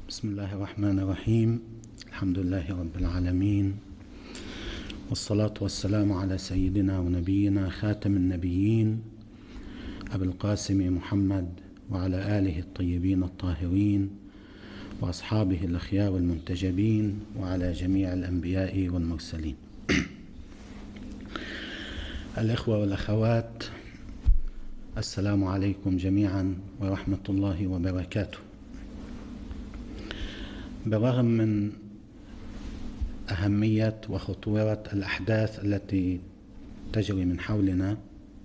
بسم الله الرحمن الرحيم. الحمد لله رب العالمين، والصلاة والسلام على سيدنا ونبينا خاتم النبيين أبي القاسم محمد وعلى آله الطيبين الطاهرين وأصحابه الأخيار المنتجبين وعلى جميع الأنبياء والمرسلين. الإخوة والأخوات، السلام عليكم جميعا ورحمة الله وبركاته. بالرغم من أهمية وخطورة الأحداث التي تجري من حولنا،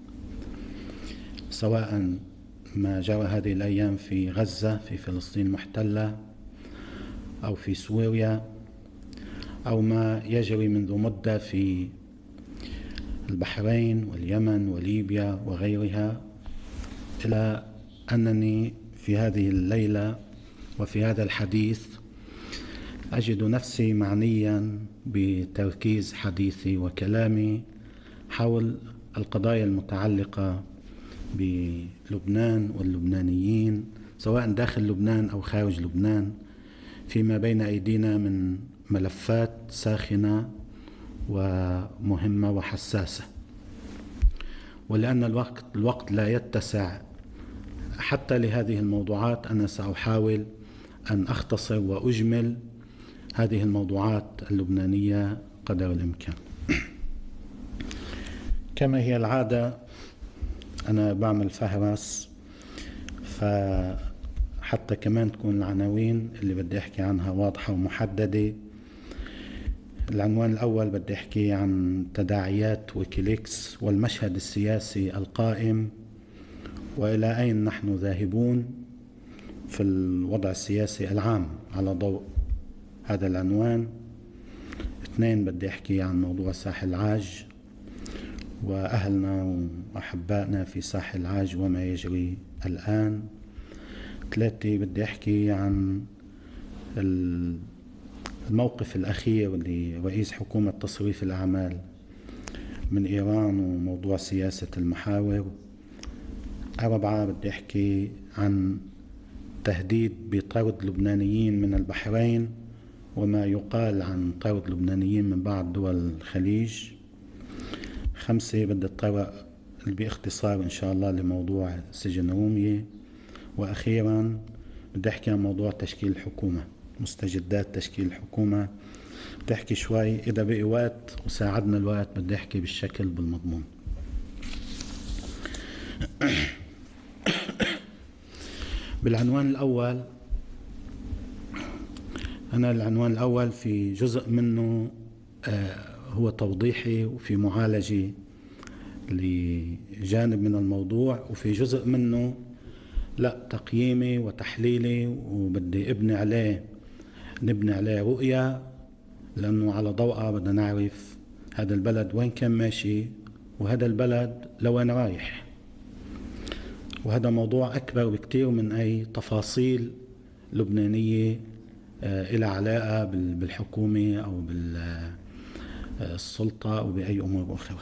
سواء ما جرى هذه الأيام في غزة في فلسطين المحتلة أو في سوريا، أو ما يجري منذ مدة في البحرين واليمن وليبيا وغيرها، إلى أنني في هذه الليلة وفي هذا الحديث أجد نفسي معنيا بتركيز حديثي وكلامي حول القضايا المتعلقة بلبنان واللبنانيين، سواء داخل لبنان أو خارج لبنان، فيما بين أيدينا من ملفات ساخنة ومهمة وحساسة. ولأن الوقت لا يتسع حتى لهذه الموضوعات، أنا سأحاول أن أختصر وأجمل هذه الموضوعات اللبنانية قدر الإمكان. كما هي العادة أنا بعمل فهرس، فحتى كمان تكون العناوين اللي بدي أحكي عنها واضحة ومحددة. العنوان الأول بدي أحكي عن تداعيات ويكيليكس والمشهد السياسي القائم، وإلى أين نحن ذاهبون في الوضع السياسي العام على ضوء هذا العنوان. 2 بدي أحكي عن موضوع ساحل عاج وأهلنا وأحبائنا في ساحل عاج وما يجري الآن. 3 بدي أحكي عن الموقف الأخير لرئيس حكومة تصريف الأعمال من إيران وموضوع سياسة المحاور. 4 بدي أحكي عن تهديد بطرد لبنانيين من البحرين وما يقال عن طرد لبنانيين من بعض دول الخليج. 5 بدي أتطرق باختصار إن شاء الله لموضوع سجن رومية. وأخيرا بدي أحكي عن موضوع تشكيل الحكومة، مستجدات تشكيل الحكومة. بدي أحكي شوي، إذا بقي وقت وساعدنا الوقت بدي أحكي بالشكل بالمضمون. بالعنوان الأول، أنا العنوان الأول في جزء منه هو توضيحي وفي معالجة لجانب من الموضوع، وفي جزء منه لا تقييمي وتحليلي، وبدي نبني عليه رؤية، لأنه على ضوءها بدنا نعرف هذا البلد وين كان ماشي وهذا البلد لوين رايح. وهذا موضوع أكبر بكتير من أي تفاصيل لبنانية إلى علاقة بالحكومة أو بالسلطة أو بأي أمور أخرى.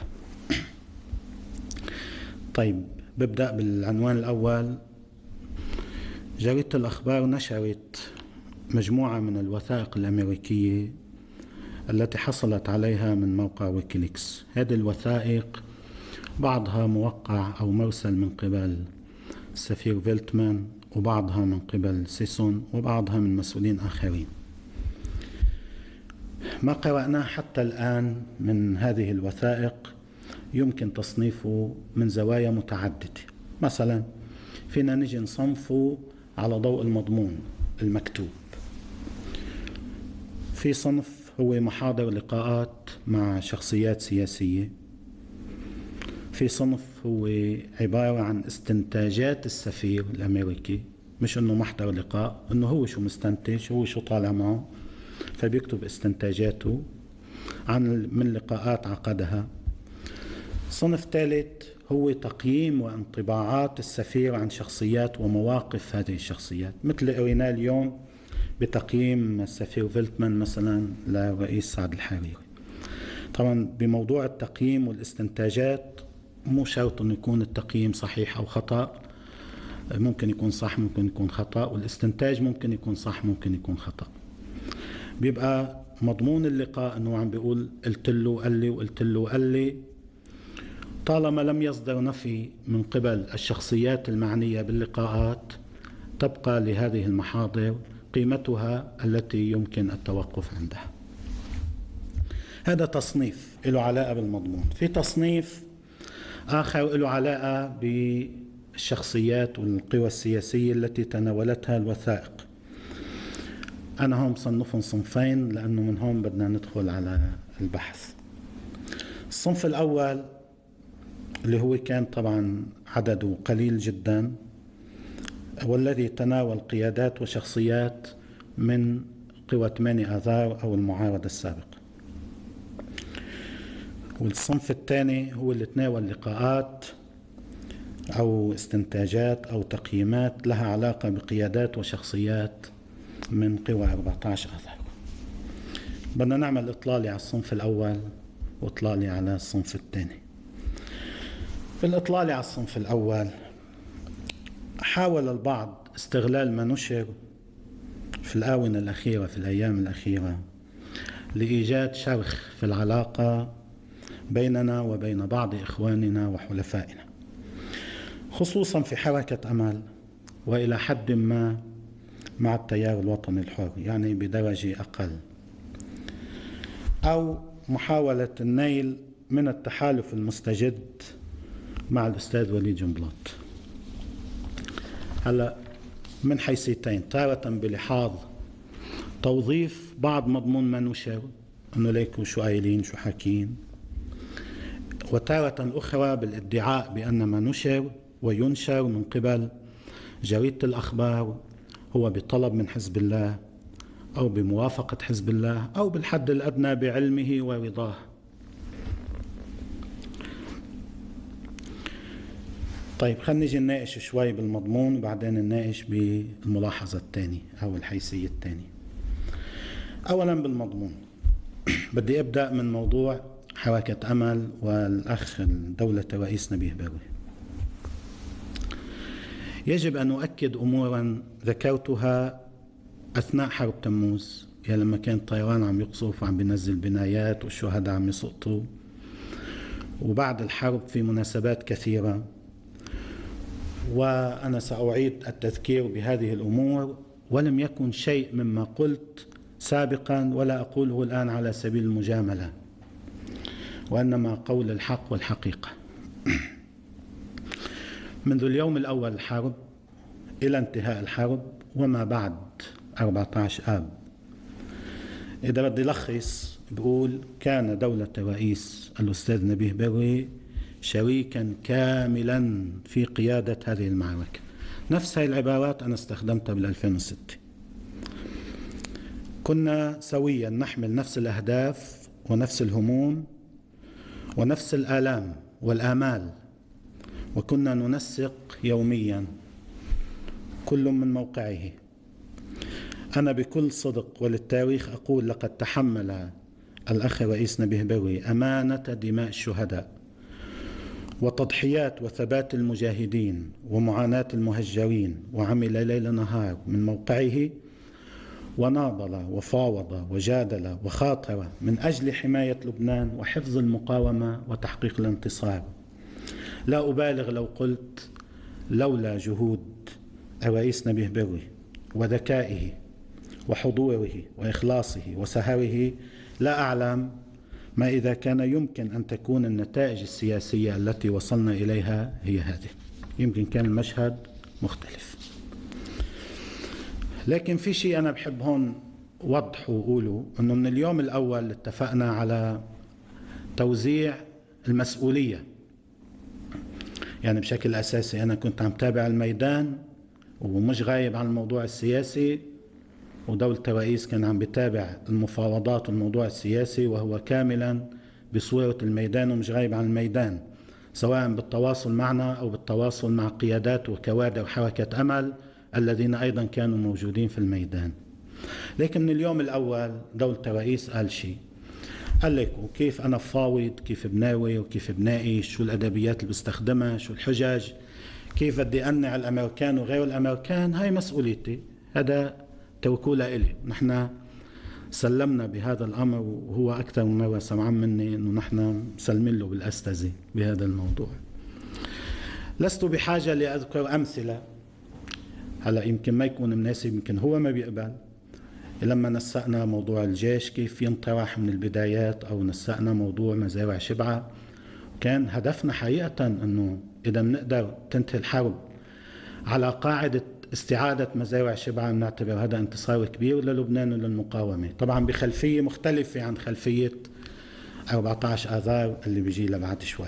طيب، ببدأ بالعنوان الأول. جريدة الأخبار نشرت مجموعة من الوثائق الأمريكية التي حصلت عليها من موقع ويكيليكس. هذه الوثائق بعضها موقع أو مرسل من قبل السفير فيلتمان، وبعضها من قبل سيسون، وبعضها من مسؤولين آخرين. ما قرأناه حتى الآن من هذه الوثائق يمكن تصنيفه من زوايا متعددة. مثلا فينا نجي نصنفه على ضوء المضمون المكتوب. في صنف هو محاضر لقاءات مع شخصيات سياسية. في صنف هو عبارة عن استنتاجات السفير الأمريكي، مش أنه محضر لقاء، أنه هو شو مستنتج، هو شو طالع معه، فبيكتب استنتاجاته من لقاءات عقدها. صنف ثالث هو تقييم وانطباعات السفير عن شخصيات ومواقف هذه الشخصيات، مثل قريناه اليوم بتقييم السفير فيلتمان مثلا لرئيس سعد الحريري. طبعا بموضوع التقييم والاستنتاجات مو شرط أن يكون التقييم صحيح أو خطأ، ممكن يكون صح ممكن يكون خطأ، والاستنتاج ممكن يكون صح ممكن يكون خطأ. بيبقى مضمون اللقاء أنه عم بيقول قلت له قال لي وقلت له قال لي، طالما لم يصدر نفي من قبل الشخصيات المعنية باللقاءات تبقى لهذه المحاضر قيمتها التي يمكن التوقف عندها. هذا تصنيف له علاقة بالمضمون. في تصنيف آخر له علاقة بالشخصيات والقوى السياسية التي تناولتها الوثائق. أنا هم صنفهم صنفين لأنه من هون بدنا ندخل على البحث. الصنف الأول اللي هو كان طبعا عدده قليل جدا، والذي تناول قيادات وشخصيات من قوى 8 آذار أو المعارضة السابقة. والصنف الثاني هو اللي تناول لقاءات أو استنتاجات أو تقييمات لها علاقة بقيادات وشخصيات من قوى 14 آذار. بدنا نعمل إطلالة على الصنف الأول وإطلالة على الصنف الثاني. في الإطلالة على الصنف الأول حاول البعض استغلال ما نشر في الآونة الأخيرة في الأيام الأخيرة لإيجاد شرخ في العلاقة بيننا وبين بعض إخواننا وحلفائنا، خصوصا في حركة أمل وإلى حد ما مع التيار الوطني الحر، يعني بدرجة أقل، أو محاولة النيل من التحالف المستجد مع الأستاذ وليد جنبلاط. هلا من حيثيتين، تارة بلحاظ توظيف بعض مضمون ما نشر أنه ليكوا شو قايلين شو حاكين، وتارة أخرى بالادعاء بأن ما نشر وينشر من قبل جريدة الأخبار هو بطلب من حزب الله أو بموافقة حزب الله أو بالحد الأدنى بعلمه ورضاه. طيب خلينا نجي نناقش شوي بالمضمون وبعدين نناقش بالملاحظة الثانية أو الحيثية الثانية. أولا بالمضمون بدي أبدأ من موضوع حركة أمل والأخ دولة رئيس نبيه بروي. يجب أن أؤكد أمورا ذكرتها أثناء حرب تموز، يعني لما كان الطيران عم يقصف وعم بينزل بنايات والشهداء عم يسقطوا، وبعد الحرب في مناسبات كثيرة، وأنا سأعيد التذكير بهذه الأمور، ولم يكن شيء مما قلت سابقا ولا أقوله الآن على سبيل المجاملة، وإنما قول الحق والحقيقة. منذ اليوم الأول الحرب إلى انتهاء الحرب وما بعد 14 آب، إذا بدي لخص بقول كان دولة رئيس الأستاذ نبيه بروي شريكا كاملا في قيادة هذه المعركة. نفس هذه العبارات أنا استخدمتها بال2006. كنا سويا نحمل نفس الأهداف ونفس الهموم ونفس الآلام والآمال، وكنا ننسق يوميا كل من موقعه. أنا بكل صدق وللتاريخ أقول لقد تحمل الأخ رئيس نبيه بروي أمانة دماء الشهداء وتضحيات وثبات المجاهدين ومعاناة المهجرين، وعمل ليل نهار من موقعه وناضل وفاوض وجادل وخاطر من أجل حماية لبنان وحفظ المقاومة وتحقيق الانتصار. لا أبالغ لو قلت لولا جهود الرئيس نبيه بروي وذكائه وحضوره وإخلاصه وسهره لا أعلم ما إذا كان يمكن أن تكون النتائج السياسية التي وصلنا إليها هي هذه. يمكن كان المشهد مختلف. لكن في شيء أنا بحب هون وضح وقوله، أنه من اليوم الأول اتفقنا على توزيع المسؤولية. يعني بشكل أساسي أنا كنت عم تابع الميدان ومش غايب عن الموضوع السياسي، ودولة الرئيس كان عم بتابع المفاوضات والموضوع السياسي وهو كاملا بصورة الميدان ومش غايب عن الميدان، سواء بالتواصل معنا أو بالتواصل مع قيادات وكوادر حركة أمل الذين أيضا كانوا موجودين في الميدان. لكن من اليوم الأول دولة الرئيس قال شيء، قال لك وكيف أنا بفاوض، كيف بناوي وكيف بناقش، شو الأدبيات اللي بستخدمها، شو الحجج، كيف بدي أقنع الأمريكان وغير الأمريكان هاي مسؤوليتي، هذا توكولة إلي. نحن سلمنا بهذا الأمر، وهو أكثر من مرة سمعان مني أنه نحن مسلمين له بالأستاذي بهذا الموضوع. لست بحاجة لأذكر أمثلة، هلا يمكن ما يكون مناسب، يمكن هو ما بيقبل. لما نسقنا موضوع الجيش كيف ينطرح من البدايات، أو نسقنا موضوع مزارع شبعة، كان هدفنا حقيقة أنه إذا بنقدر تنتهي الحرب على قاعدة استعادة مزارع شبعة بنعتبر هذا انتصار كبير للبنان وللمقاومة، طبعا بخلفية مختلفة عن خلفية 14 آذار اللي بيجي لبعد شوي.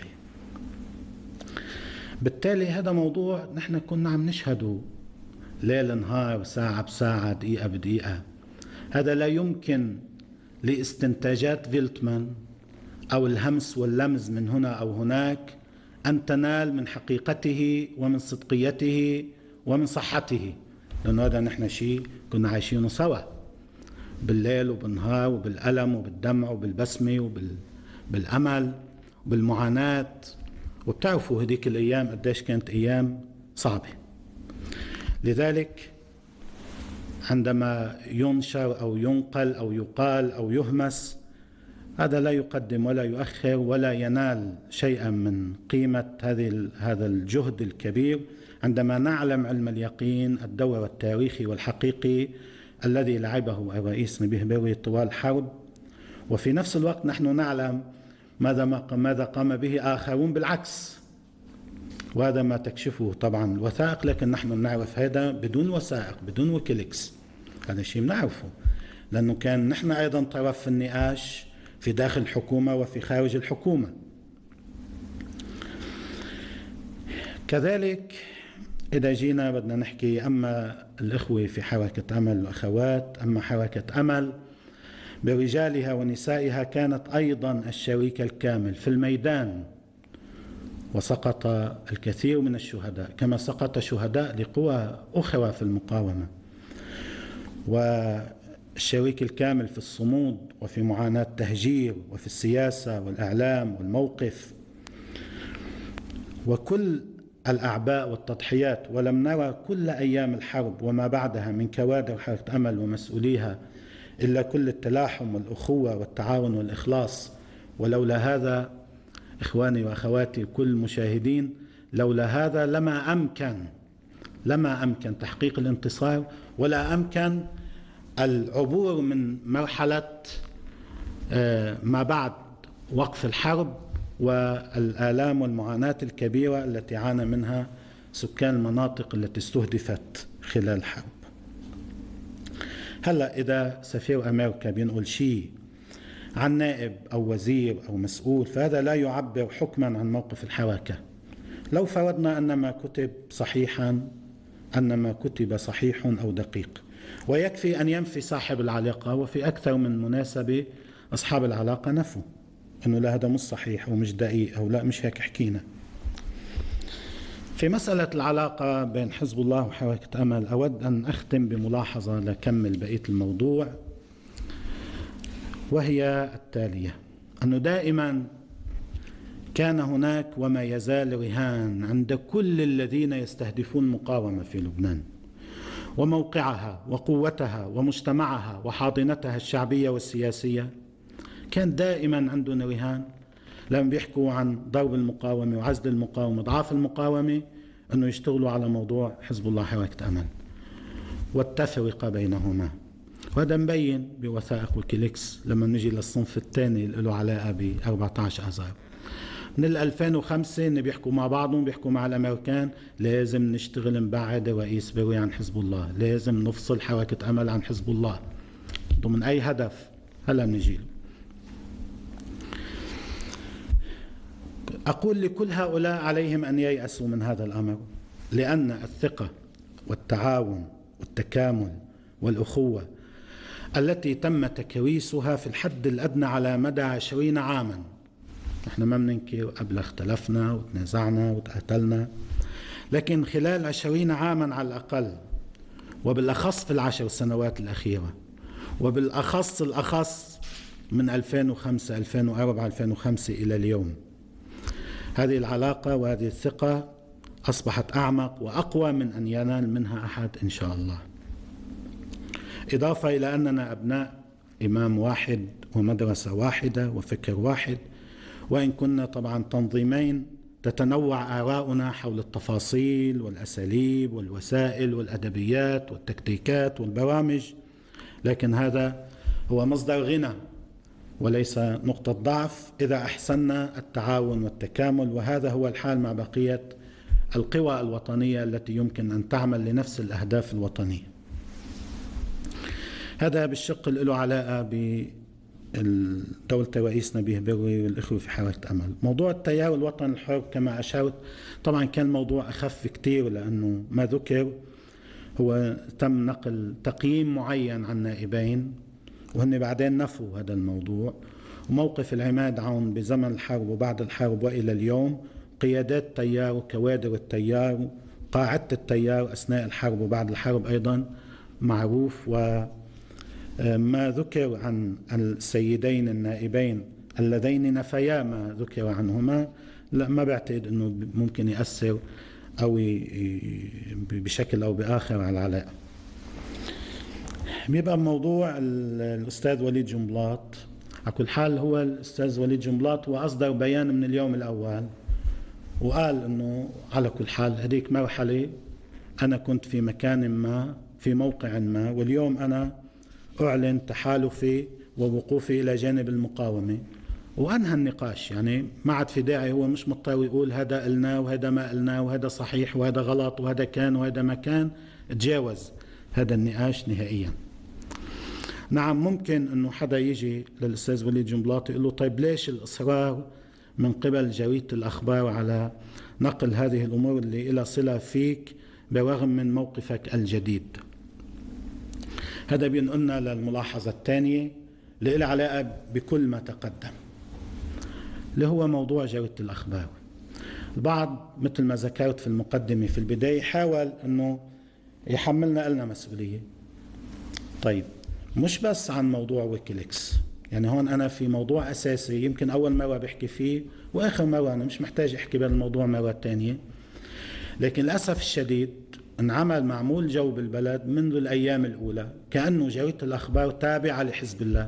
بالتالي هذا موضوع نحن كنا عم نشهده ليل نهار، ساعة بساعة، دقيقة بدقيقة. هذا لا يمكن لاستنتاجات فيلتمان أو الهمس واللمز من هنا أو هناك أن تنال من حقيقته ومن صدقيته ومن صحته، لأنه هذا نحن شيء كنا عايشينه سوا بالليل وبالنهار، وبالألم وبالدمع وبالبسمة وبالأمل وبالمعاناة. وبتعرفوا هذيك الأيام قديش كانت أيام صعبة. لذلك عندما ينشر أو ينقل أو يقال أو يهمس، هذا لا يقدم ولا يؤخر ولا ينال شيئا من قيمة هذا الجهد الكبير، عندما نعلم علم اليقين الدور التاريخي والحقيقي الذي لعبه الرئيس نبيه بري طوال الحرب. وفي نفس الوقت نحن نعلم ماذا قام به آخرون بالعكس، وهذا ما تكشفه طبعا الوثائق، لكن نحن نعرف هذا بدون وثائق، بدون ويكيليكس. هذا الشيء بنعرفه لأنه كان نحن أيضا طرف في النقاش في داخل الحكومة وفي خارج الحكومة. كذلك إذا جينا بدنا نحكي، أما الإخوة في حركة أمل والأخوات، أما حركة أمل برجالها ونسائها كانت أيضا الشريك الكامل في الميدان، وسقط الكثير من الشهداء كما سقط شهداء لقوى أخرى في المقاومة، والشريك الكامل في الصمود وفي معاناة التهجير وفي السياسة والإعلام والموقف وكل الأعباء والتضحيات. ولم نرى كل أيام الحرب وما بعدها من كوادر حركة أمل ومسؤوليها إلا كل التلاحم والأخوة والتعاون والإخلاص. ولولا هذا إخواني وأخواتي كل المشاهدين، لولا هذا لما أمكن تحقيق الانتصار، ولا أمكن العبور من مرحلة ما بعد وقف الحرب والآلام والمعاناة الكبيرة التي عانى منها سكان المناطق التي استهدفت خلال الحرب. هلأ إذا سفير أمريكا بينقل شيء عن نائب أو وزير أو مسؤول، فهذا لا يعبر حكما عن موقف الحركة. لو فرضنا أن ما كتب صحيحا، أن ما كتب صحيح أو دقيق، ويكفي أن ينفي صاحب العلاقة، وفي أكثر من مناسبة أصحاب العلاقة نفوا أنه لا هذا مش صحيح أو مش دقيق أو لا مش هيك حكينا. في مسألة العلاقة بين حزب الله وحركة أمل أود أن أختم بملاحظة لكمل بقية الموضوع، وهي التالية: أنه دائما كان هناك وما يزال رهان عند كل الذين يستهدفون مقاومة في لبنان وموقعها وقوتها ومجتمعها وحاضنتها الشعبية والسياسية. كان دائما عندنا رهان لما بيحكوا عن ضرب المقاومة وعزل المقاومة ضعاف المقاومة، أنه يشتغلوا على موضوع حزب الله حركة أمل والتفرقة بينهما. وهذا مبين بوثائق ويكيليكس لما نجي للصنف الثاني اللي له علاقة ب 14 آذار. من 2005 إن بيحكوا مع بعضهم، بيحكوا مع الأمريكان لازم نشتغل نبعد رئيس بري عن حزب الله، لازم نفصل حركة أمل عن حزب الله ضمن أي هدف. هلا نجي له. أقول لكل هؤلاء عليهم أن ييأسوا من هذا الأمر، لأن الثقة والتعاون والتكامل والأخوة التي تم تكريسها في الحد الأدنى على مدى 20 عاما، نحن ما بننكر قبل اختلفنا وتنازعنا وتقاتلنا، لكن خلال 20 عاما على الأقل، وبالأخص في ال10 سنوات الأخيرة، وبالأخص من 2005 2004 2005 إلى اليوم، هذه العلاقة وهذه الثقة أصبحت أعمق وأقوى من أن ينال منها أحد إن شاء الله. إضافة إلى أننا أبناء إمام واحد ومدرسة واحدة وفكر واحد، وإن كنا طبعا تنظيمين تتنوع آراؤنا حول التفاصيل والأساليب والوسائل والأدبيات والتكتيكات والبرامج، لكن هذا هو مصدر غنى وليس نقطة ضعف إذا أحسننا التعاون والتكامل، وهذا هو الحال مع بقية القوى الوطنية التي يمكن أن تعمل لنفس الأهداف الوطنية. هذا بالشق اللي له علاقة بدولة الرئيس نبيه بري والإخوة في حركة أمل. موضوع التيار والوطن الحر كما أشرت طبعا كان موضوع أخف كتير، لأنه ما ذكر هو تم نقل تقييم معين عن نائبين وهن بعدين نفوا هذا الموضوع، وموقف العماد عون بزمن الحرب وبعد الحرب وإلى اليوم، قيادات التيار وكوادر التيار وقاعدة التيار أثناء الحرب وبعد الحرب أيضا معروف. وما ذكر عن السيدين النائبين اللذين نفيا ما ذكر عنهما لا، ما بعتقد أنه ممكن يأثر أو بشكل أو بآخر على العلاقة. بيبقى موضوع الأستاذ وليد جنبلاط. على كل حال هو الأستاذ وليد جنبلاط وأصدر بيان من اليوم الأول وقال أنه على كل حال هذيك مرحلة أنا كنت في مكان ما في موقع ما، واليوم أنا أعلن تحالفي ووقوفي إلى جانب المقاومة، وأنهى النقاش. يعني ما عاد في داعي، هو مش مضطر يقول هذا قلنا وهذا ما قلنا وهذا صحيح وهذا غلط وهذا كان وهذا ما كان، تجاوز هذا النقاش نهائيا. نعم ممكن أنه حدا يجي للأستاذ وليد جنبلاط يقول له طيب ليش الإصرار من قبل جريدة الأخبار على نقل هذه الأمور اللي إلى صلة فيك برغم من موقفك الجديد؟ هذا بينقلنا للملاحظة الثانية اللي إلها علاقة بكل ما تقدم، اللي هو موضوع جريدة الأخبار. البعض مثل ما ذكرت في المقدمة في البداية حاول أنه يحملنا لنا مسؤولية. طيب مش بس عن موضوع ويكيليكس، يعني هون أنا في موضوع أساسي يمكن أول مرة بحكي فيه وآخر مرة، أنا مش محتاج أحكي بهذا الموضوع مرة تانية، لكن للأسف الشديد انعمل معمول جو بالبلد منذ الأيام الأولى كأنه جريدة الأخبار تابعة لحزب الله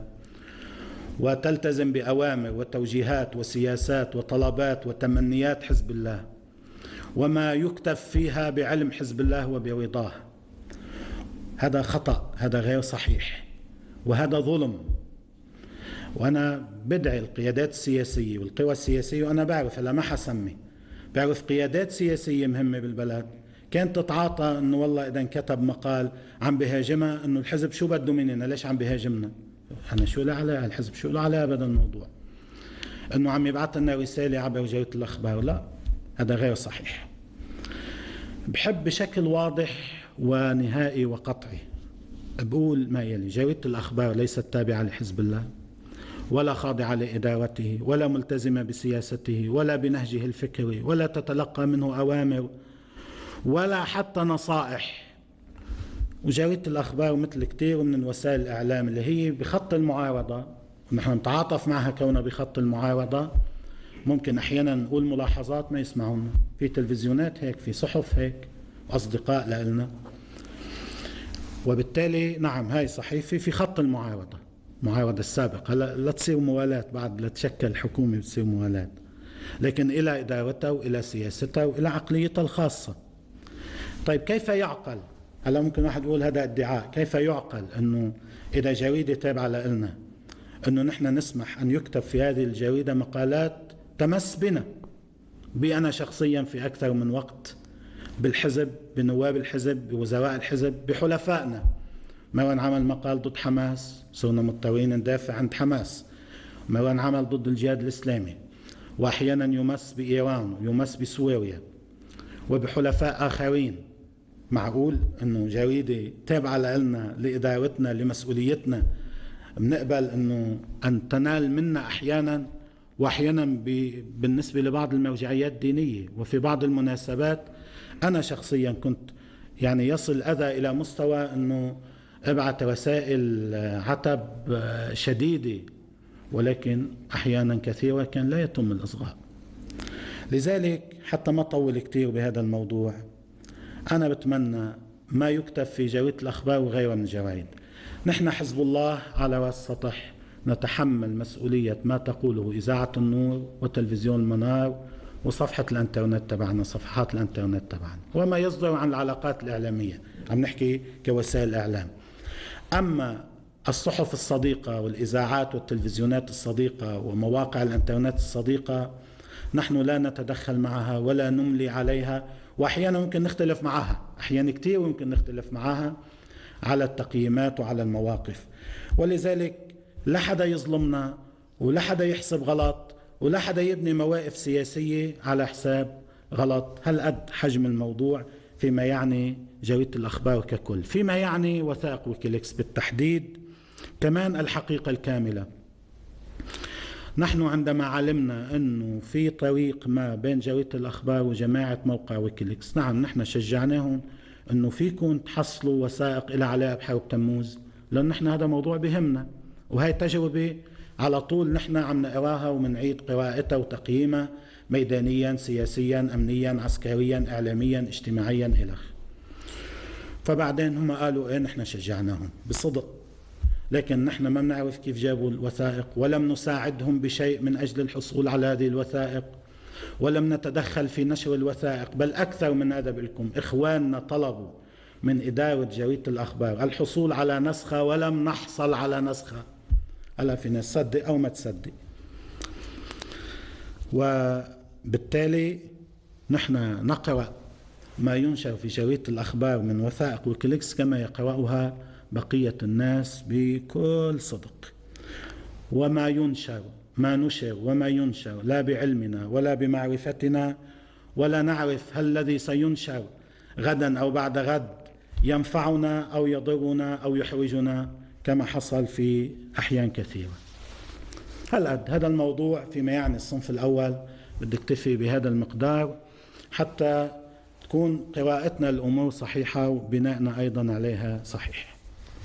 وتلتزم بأوامر وتوجيهات وسياسات وطلبات وتمنيات حزب الله، وما يكتب فيها بعلم حزب الله وبرضاه. هذا خطأ، هذا غير صحيح، وهذا ظلم. وأنا بدعي القيادات السياسية والقوى السياسية، وأنا بعرف هلا ما حسمي، بعرف قيادات سياسية مهمة بالبلد كانت تتعاطى أنه والله إذا كتب مقال عم بهاجمها أنه الحزب شو بده مننا، ليش عم بهاجمنا؟ أنا شو له علاقة الحزب، شو له علاقة بهذا الموضوع؟ أنه عم يبعث لنا رسالة عبر جريدة الأخبار؟ لا، هذا غير صحيح. بحب بشكل واضح ونهائي وقطعي بقول ما يلي: جريدة الأخبار ليست تابعة لحزب الله ولا خاضعة لإدارته ولا ملتزمة بسياسته ولا بنهجه الفكري ولا تتلقى منه أوامر ولا حتى نصائح. وجريدة الأخبار مثل كتير من وسائل الإعلام اللي هي بخط المعارضة، ونحن نتعاطف معها كونها بخط المعارضة، ممكن أحيانا نقول ملاحظات ما يسمعونا، في تلفزيونات هيك، في صحف هيك، وأصدقاء لنا. وبالتالي نعم هاي صحيفة في خط المعارضة، المعارضة السابقة، هلا لا تصير موالاة، بعد لا تشكل حكومة بتصير موالاة، لكن إلى إدارتها وإلى سياستها وإلى عقليتها الخاصة. طيب كيف يعقل؟ هلا ممكن واحد يقول هذا ادعاء، كيف يعقل أنه إذا جريدة تابعة لنا أنه نحن نسمح أن يكتب في هذه الجريدة مقالات تمس بنا، بي أنا شخصيا في أكثر من وقت، بالحزب، بنواب الحزب، بوزراء الحزب، بحلفائنا. مرة عمل مقال ضد حماس صرنا مضطرين ندافع عن حماس، مرة عمل ضد الجهاد الإسلامي، وأحيانا يمس بإيران ويمس بسوريا وبحلفاء آخرين. معقول أنه جريدة تابعة لنا لإدارتنا لمسؤوليتنا بنقبل أنه أن تنال منا أحيانا، وأحيانا بالنسبة لبعض المرجعيات الدينية وفي بعض المناسبات أنا شخصيا كنت يعني يصل أذى إلى مستوى أنه ابعث رسائل عتب شديدة، ولكن أحيانا كثيرة كان لا يتم الإصغاء. لذلك حتى ما طول كتير بهذا الموضوع، أنا بتمنى ما يكتب في جريدة الأخبار وغيرها من الجرائد. نحن حزب الله على رأس السطح نتحمل مسؤولية ما تقوله إذاعة النور وتلفزيون المنار وصفحة الانترنت تبعنا، صفحات الانترنت تبعنا، وما يصدر عن العلاقات الإعلامية، عم نحكي كوسائل إعلام. أما الصحف الصديقة والإذاعات والتلفزيونات الصديقة ومواقع الانترنت الصديقة، نحن لا نتدخل معها ولا نملي عليها، وأحيانا ممكن نختلف معها، أحيانا كتير ممكن نختلف معها على التقييمات وعلى المواقف. ولذلك لا حدا يظلمنا ولا حدا يحسب غلط ولا حدا يبني مواقف سياسية على حساب غلط. هالقد حجم الموضوع فيما يعني جريدة الأخبار ككل. فيما يعني وثائق ويكيليكس بالتحديد كمان الحقيقة الكاملة. نحن عندما علمنا أنه في طريق ما بين جريدة الأخبار وجماعة موقع ويكيليكس، نعم نحن شجعناهم أنه فيكم تحصلوا وثائق إلى علاقة بحرب تموز، لأن نحن هذا موضوع بهمنا، وهي تجربة على طول نحن عم نقراها ومنعيد قراءتها وتقييمها ميدانيا، سياسيا، أمنيا، عسكريا، إعلاميا، اجتماعيا إلخ. فبعدين هم قالوا إيه نحن شجعناهم بصدق، لكن نحن ما بنعرف كيف جابوا الوثائق، ولم نساعدهم بشيء من أجل الحصول على هذه الوثائق، ولم نتدخل في نشر الوثائق. بل أكثر من هذا بلكم، إخواننا طلبوا من إدارة جريدة الأخبار الحصول على نسخة ولم نحصل على نسخة. هلا في ناس تصدق أو ما تصدق. وبالتالي نحن نقرأ ما ينشر في جريدة الأخبار من وثائق ويكيليكس كما يقرأها بقية الناس بكل صدق. وما ينشر ما نشر وما ينشر لا بعلمنا ولا بمعرفتنا، ولا نعرف هل الذي سينشر غدا أو بعد غد ينفعنا أو يضرنا أو يحرجنا كما حصل في أحيان كثيرة. هذا الموضوع فيما يعني الصنف الأول بدي اكتفي بهذا المقدار حتى تكون قراءتنا الأمور صحيحة وبناءنا أيضا عليها صحيح.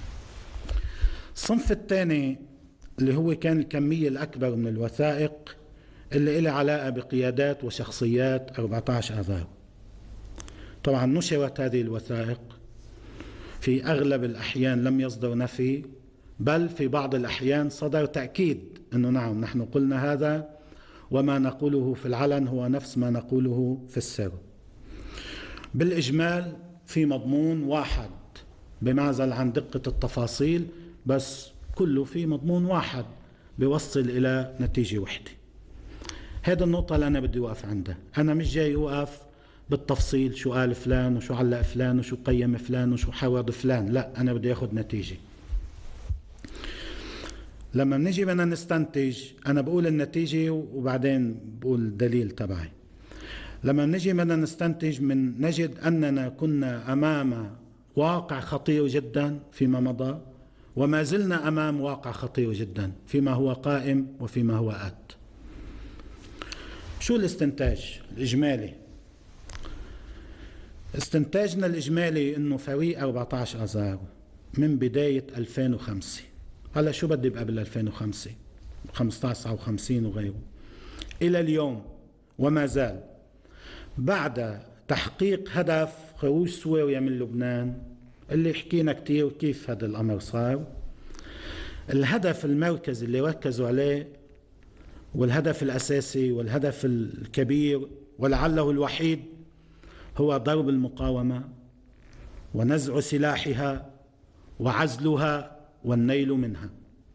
الصنف الثاني اللي هو كان الكمية الأكبر من الوثائق اللي إلها علاقة بقيادات وشخصيات 14 آذار. طبعا نشرت هذه الوثائق، في أغلب الأحيان لم يصدر نفي، بل في بعض الأحيان صدر تأكيد أنه نعم نحن قلنا هذا، وما نقوله في العلن هو نفس ما نقوله في السر. بالإجمال في مضمون واحد بمعزل عن دقة التفاصيل، بس كله في مضمون واحد بيوصل إلى نتيجة وحدة. هذا النقطة اللي أنا بدي أوقف عندها. أنا مش جاي أوقف بالتفصيل شو قال فلان وشو علق فلان وشو قيم فلان وشو حاورد فلان، لا، أنا بدي أخذ نتيجة. لما نجي بدنا نستنتج، أنا بقول النتيجة وبعدين بقول الدليل تبعي. لما نجي بدنا نستنتج نجد أننا كنا أمام واقع خطير جدا فيما مضى، وما زلنا أمام واقع خطير جدا فيما هو قائم وفيما هو آت. شو الاستنتاج الإجمالي؟ استنتاجنا الإجمالي إنه فريق 14 آذار من بداية 2005، هلا شو بدي بقبل 2005 1559 وغيره، إلى اليوم وما زال بعد تحقيق هدف خروج سوريا من لبنان اللي حكينا كتير كيف هذا الأمر صار. الهدف المركزي اللي ركزوا عليه والهدف الأساسي والهدف الكبير ولعله الوحيد هو ضرب المقاومة ونزع سلاحها وعزلها والنيل منها.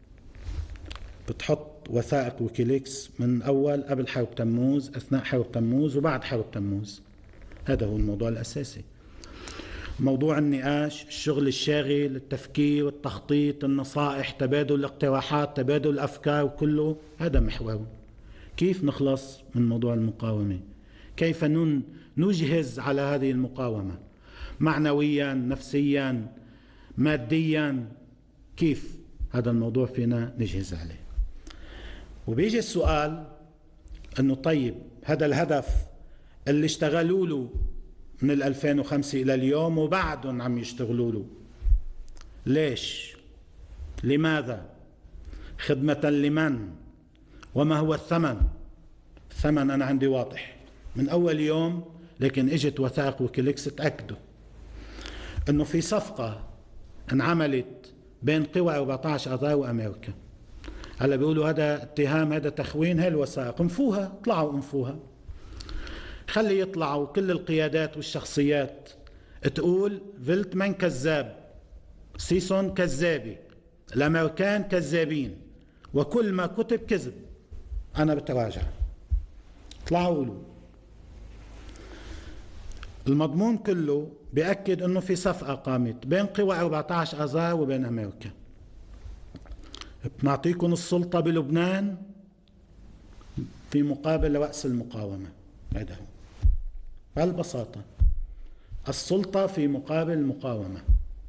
بتحط وثائق ويكيليكس من أول قبل حرب تموز، أثناء حرب تموز، وبعد حرب تموز. هذا هو الموضوع الأساسي. موضوع النقاش، الشغل الشاغل، التفكير، التخطيط، النصائح، تبادل الاقتراحات، تبادل الأفكار، كله هذا محوره. كيف نخلص من موضوع المقاومة؟ كيف نجهز على هذه المقاومة معنويا، نفسيا، ماديا؟ كيف هذا الموضوع فينا نجهز عليه؟ وبيجي السؤال انه طيب هذا الهدف اللي اشتغلوا له من 2005 إلى اليوم وبعدهم عم يشتغلوا له، ليش؟ لماذا؟ خدمة لمن؟ وما هو الثمن؟ الثمن أنا عندي واضح، من أول يوم، لكن اجت وثائق ويكيليكس تأكدوا أنه في صفقة انعملت بين قوى 14 آذار وأمريكا. هلا بيقولوا هذا اتهام، هذا تخوين، هاي الوثائق انفوها، طلعوا انفوها، خلي يطلعوا كل القيادات والشخصيات تقول فيلتمان كذاب، سيسون كذابي، الأمريكان كذابين، وكل ما كتب كذب. أنا بتراجع، طلعوا قولوا. المضمون كله بيأكد أنه في صفقة قامت بين قوى 14 آذار وبين أمريكا. بنعطيكم السلطة بلبنان في مقابل رأس المقاومة. هذا هو بهالبساطة، السلطة في مقابل المقاومة.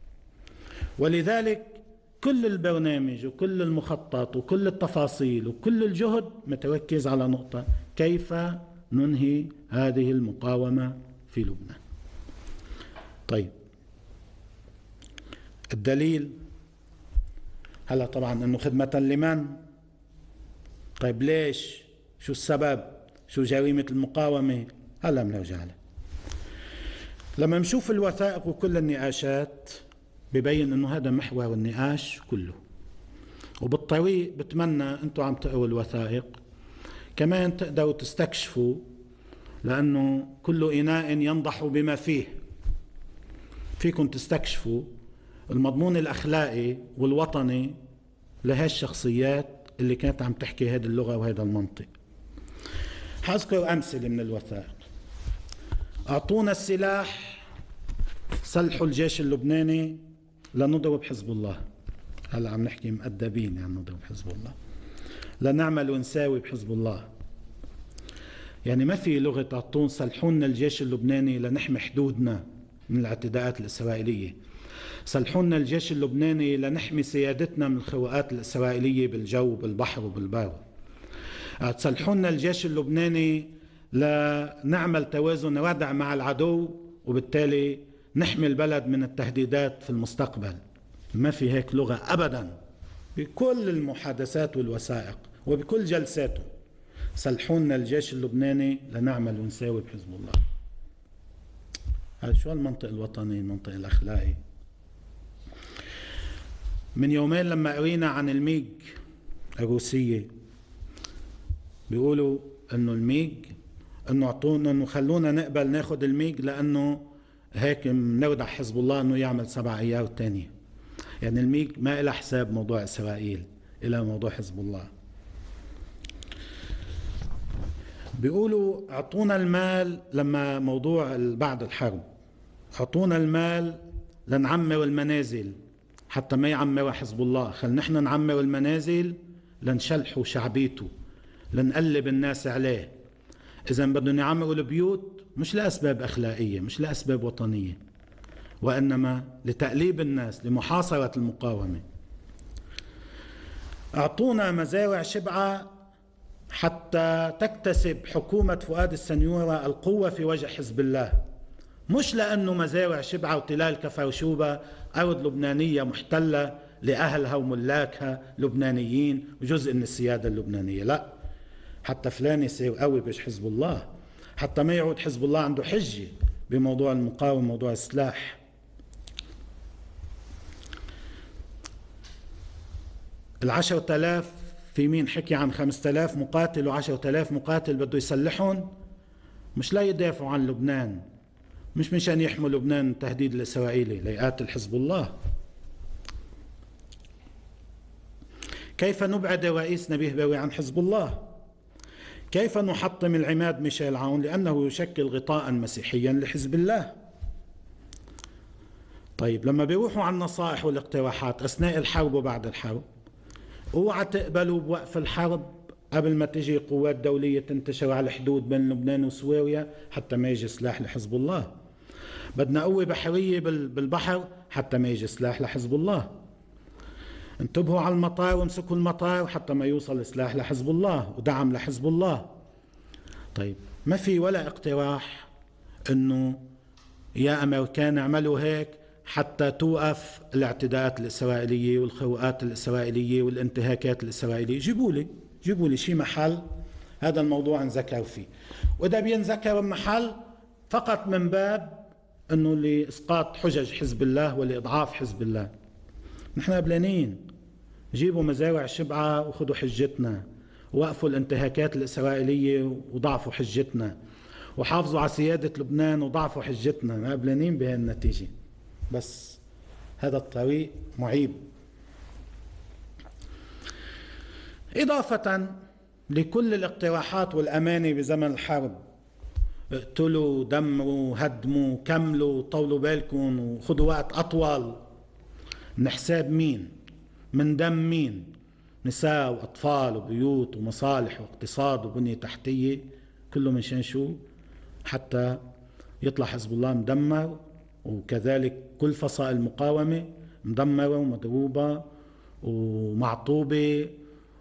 ولذلك كل البرنامج وكل المخطط وكل التفاصيل وكل الجهد متركز على نقطة: كيف ننهي هذه المقاومة في لبنان. طيب الدليل هلا طبعا انه خدمة لمن؟ طيب ليش؟ شو السبب؟ شو جريمة المقاومة؟ هلا بنرجع له. لما نشوف الوثائق وكل النقاشات ببين انه هذا محور النقاش كله. وبالطريق بتمنى انتم عم تقروا الوثائق كمان تقدروا تستكشفوا، لانه كل اناء ينضح بما فيه. فيكم تستكشفوا المضمون الاخلاقي والوطني لهي الشخصيات اللي كانت عم تحكي هذه اللغة وهذا المنطق. حذكر امثله من الوثائق: اعطونا السلاح، سلحوا الجيش اللبناني لنضرب حزب الله. هلا عم نحكي مؤدبين، يعني نضرب حزب الله، لنعمل ونساوي بحزب الله. يعني ما في لغة اعطون سلحونا الجيش اللبناني لنحمي حدودنا من الاعتداءات الإسرائيلية، سلحونا الجيش اللبناني لنحمي سيادتنا من الخروقات الإسرائيلية بالجو بالبحر وبالبر، سلحونا الجيش اللبناني لنعمل توازن ردع مع العدو وبالتالي نحمي البلد من التهديدات في المستقبل. ما في هيك لغة أبدا بكل المحادثات والوثائق وبكل جلساته. سلحونا الجيش اللبناني لنعمل ونساوي بحزب الله. هذا شو المنطق الوطني، المنطق الأخلاقي؟ من يومين لما قرينا عن الميج الروسية بيقولوا انه الميج، انه اعطونا، انه خلونا نقبل ناخد الميج لانه هيك منودع حزب الله انه يعمل 7 ايار تانية. يعني الميج ما إلى حساب موضوع اسرائيل، الى موضوع حزب الله. بيقولوا اعطونا المال لما موضوع بعد الحرب، اعطونا المال لنعمر المنازل حتى ما يعمر حزب الله، خل نحن نعمر المنازل لنشلحوا شعبيته، لنقلب الناس عليه. إذا بدهم يعمروا البيوت مش لأسباب أخلاقية، مش لأسباب وطنية، وإنما لتقليب الناس، لمحاصرة المقاومة. أعطونا مزارع شبعة حتى تكتسب حكومة فؤاد السنيورة القوة في وجه حزب الله، مش لأنه مزارع شبعة وتلال كفرشوبة أرض لبنانية محتلة لأهلها وملاكها لبنانيين وجزء من السيادة اللبنانية، لا، حتى فلان يصير قوي بش حزب الله، حتى ما يعود حزب الله عنده حجة بموضوع المقاومة، موضوع السلاح. 10,000 في مين حكي عن 5,000 مقاتل و10,000 مقاتل بده يسلحهم مش لا يدافعوا عن لبنان، مش مشان يحموا لبنان من التهديد الإسرائيلي، ليقاتل حزب الله. كيف نبعد رئيس نبيه بوي عن حزب الله؟ كيف نحطم العماد ميشيل عون لأنه يشكل غطاء مسيحيا لحزب الله؟ طيب لما بيروحوا عن النصائح والاقتراحات أثناء الحرب وبعد الحرب، اوعى تقبلوا بوقف الحرب قبل ما تجي قوات دولية تنتشر على الحدود بين لبنان وسوريا حتى ما يجي سلاح لحزب الله. بدنا قوة بحرية بالبحر حتى ما يجي سلاح لحزب الله. انتبهوا على المطار وامسكوا المطار حتى ما يوصل سلاح لحزب الله ودعم لحزب الله. طيب ما في ولا اقتراح انه يا امريكان اعملوا هيك حتى توقف الاعتداءات الإسرائيلية والخروقات الإسرائيلية والانتهاكات الإسرائيلية. جيبوا لي شي محل هذا الموضوع نذكر فيه. وده بينذكر بمحل فقط من باب أنه لإسقاط حجج حزب الله ولإضعاف حزب الله. نحن قبلانين جيبوا مزارع شبعة وخذوا حجتنا، وقفوا الانتهاكات الإسرائيلية وضعفوا حجتنا، وحافظوا على سيادة لبنان وضعفوا حجتنا. قبلانين بهذه النتيجة، بس هذا الطريق معيب. إضافة لكل الاقتراحات والأماني بزمن الحرب، اقتلوا، دمروا، هدموا، كملوا، طولوا بالكم وخذوا وقت أطول، من حساب مين؟ من دم مين؟ نساء وأطفال وبيوت ومصالح واقتصاد وبنية تحتية، كله منشان شو؟ حتى يطلع حزب الله مدمر، وكذلك كل فصائل المقاومة مدمرة ومضروبة ومعطوبة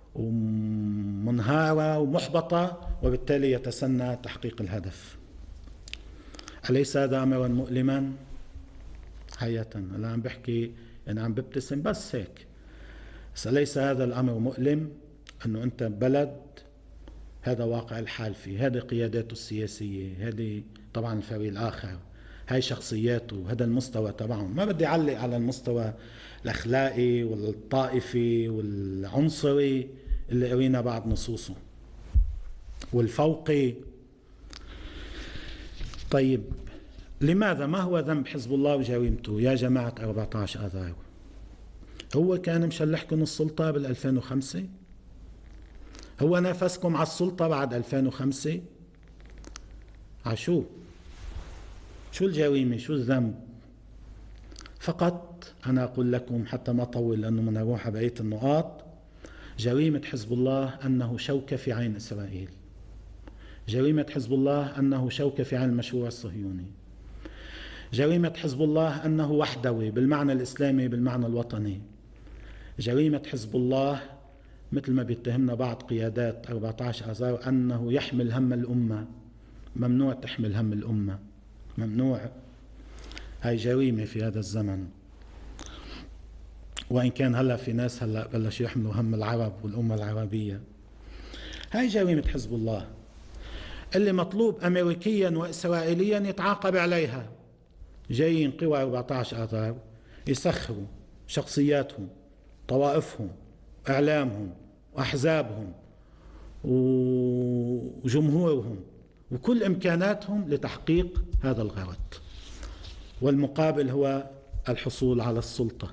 ومنهارة ومحبطة، وبالتالي يتسنى تحقيق الهدف. أليس هذا أمرا مؤلما؟ حقيقة أنا عم بحكي، أنا عم ببتسم بس هيك، بس أليس هذا الأمر مؤلم؟ أنه أنت بلد هذا واقع الحال فيه، هذه قياداته السياسية، هذه طبعا الفريق الآخر، هاي شخصياته، هذا المستوى تبعهم. ما بدي أعلق على المستوى الأخلاقي والطائفي والعنصري اللي قرينا بعض نصوصه والفوقي. طيب لماذا؟ ما هو ذنب حزب الله وجريمته يا جماعة 14 آذار؟ هو كان مشلحكم السلطة بال2005؟ هو نافسكم على السلطة بعد 2005؟ عشو؟ شو الجريمة؟ شو الذنب؟ فقط أنا أقول لكم حتى ما أطول لأنه بدنا نروح على بقية النقاط. جريمة حزب الله أنه شوكة في عين إسرائيل، جريمة حزب الله أنه شوكة في عين المشروع الصهيوني، جريمة حزب الله أنه وحدوي بالمعنى الإسلامي بالمعنى الوطني، جريمة حزب الله مثل ما بيتهمنا بعض قيادات 14 آذار أنه يحمل هم الأمة. ممنوع تحمل هم الأمة، ممنوع. هاي جريمة في هذا الزمن، وإن كان هلأ في ناس هلأ بلشوا يحملوا هم العرب والأمة العربية. هاي جريمة حزب الله اللي مطلوب أمريكيا وإسرائيليا يتعاقب عليها. جايين قوى 14 آذار يسخروا شخصياتهم، طوائفهم، إعلامهم وأحزابهم وجمهورهم وكل إمكاناتهم لتحقيق هذا الغرض، والمقابل هو الحصول على السلطة.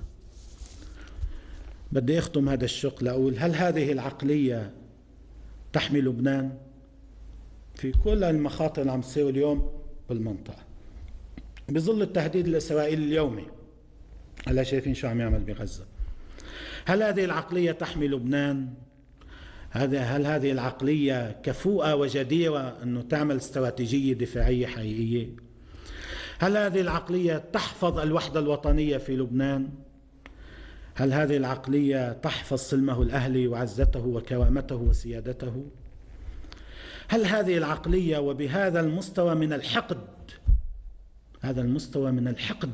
بدي أختم هذا الشق لأقول: هل هذه العقلية تحمي لبنان في كل المخاطر اللي عم تصير اليوم بالمنطقة بظل التهديد الإسرائيلي اليومي؟ هلا شايفين شو عم يعمل بغزة. هل هذه العقلية تحمي لبنان؟ هل هذه العقلية كفؤة وجديرة أنه تعمل استراتيجية دفاعية حقيقية؟ هل هذه العقلية تحفظ الوحدة الوطنية في لبنان؟ هل هذه العقلية تحفظ سلمه الأهلي وعزته وكرامته وسيادته؟ هل هذه العقلية وبهذا المستوى من الحقد، هذا المستوى من الحقد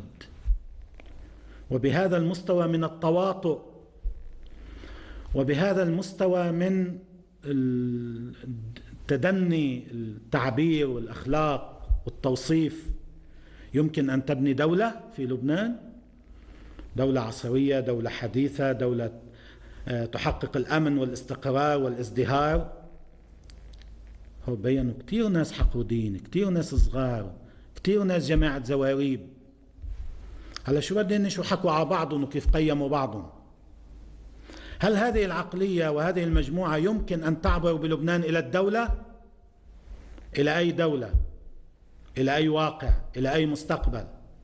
وبهذا المستوى من التواطؤ وبهذا المستوى من التدني التعبير والأخلاق والتوصيف يمكن أن تبني دولة في لبنان؟ دولة عصرية، دولة حديثة، دولة تحقق الأمن والاستقرار والازدهار؟ هو بينوا كتير ناس حقودين، كتير ناس صغار، كتير ناس جماعة زواريب. هلا شو بدهن شو حكوا على بعضهم وكيف قيموا بعضهم. هل هذه العقلية وهذه المجموعة يمكن أن تعبر بلبنان إلى الدولة؟ إلى أي دولة؟ إلى أي واقع؟ إلى أي مستقبل؟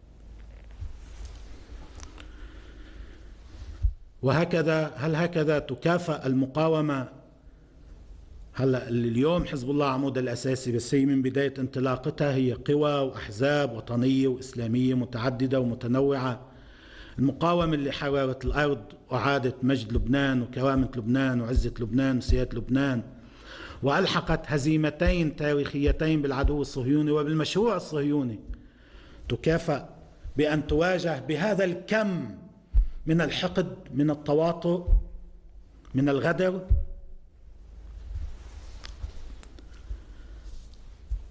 وهكذا، هل هكذا تكافأ المقاومة؟ هلا اليوم حزب الله عمود الأساسي، بس هي من بداية انطلاقتها هي قوى وأحزاب وطنية وإسلامية متعددة ومتنوعة. المقاومة اللي حررت الأرض وعادت مجد لبنان وكرامة لبنان وعزة لبنان وسيادة لبنان، وألحقت هزيمتين تاريخيتين بالعدو الصهيوني وبالمشروع الصهيوني، تكافأ بأن تواجه بهذا الكم من الحقد، من التواطؤ، من الغدر؟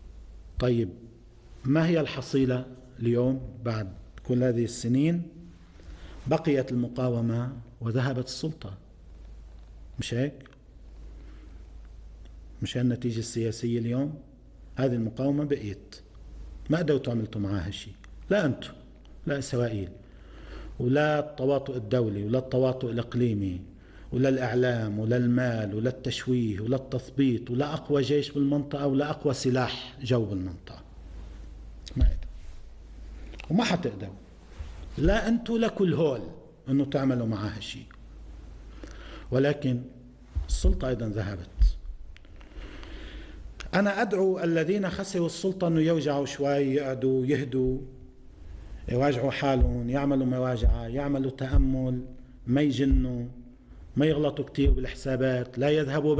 طيب ما هي الحصيلة اليوم بعد كل هذه السنين؟ بقيت المقاومة وذهبت السلطة، مش هيك؟ مش النتيجة السياسية اليوم؟ هذه المقاومة بقيت، ما قدرتوا عملتوا معاها شيء، لا أنتم لا إسرائيل ولا التواطؤ الدولي ولا التواطؤ الإقليمي ولا الإعلام ولا المال ولا التشويه ولا التثبيط ولا أقوى جيش بالمنطقة ولا أقوى سلاح جو بالمنطقة، ما قدروا وما حتقدروا، لا أنتم ولا كل هول أنه تعملوا معاها شيء. ولكن السلطة أيضا ذهبت. أنا أدعو الذين خسروا السلطة أنه يرجعوا شوي، يقعدوا يهدوا، يراجعوا حالهم، يعملوا مراجعة، يعملوا تأمل، ما يجنوا، ما يغلطوا كتير بالحسابات، لا يذهبوا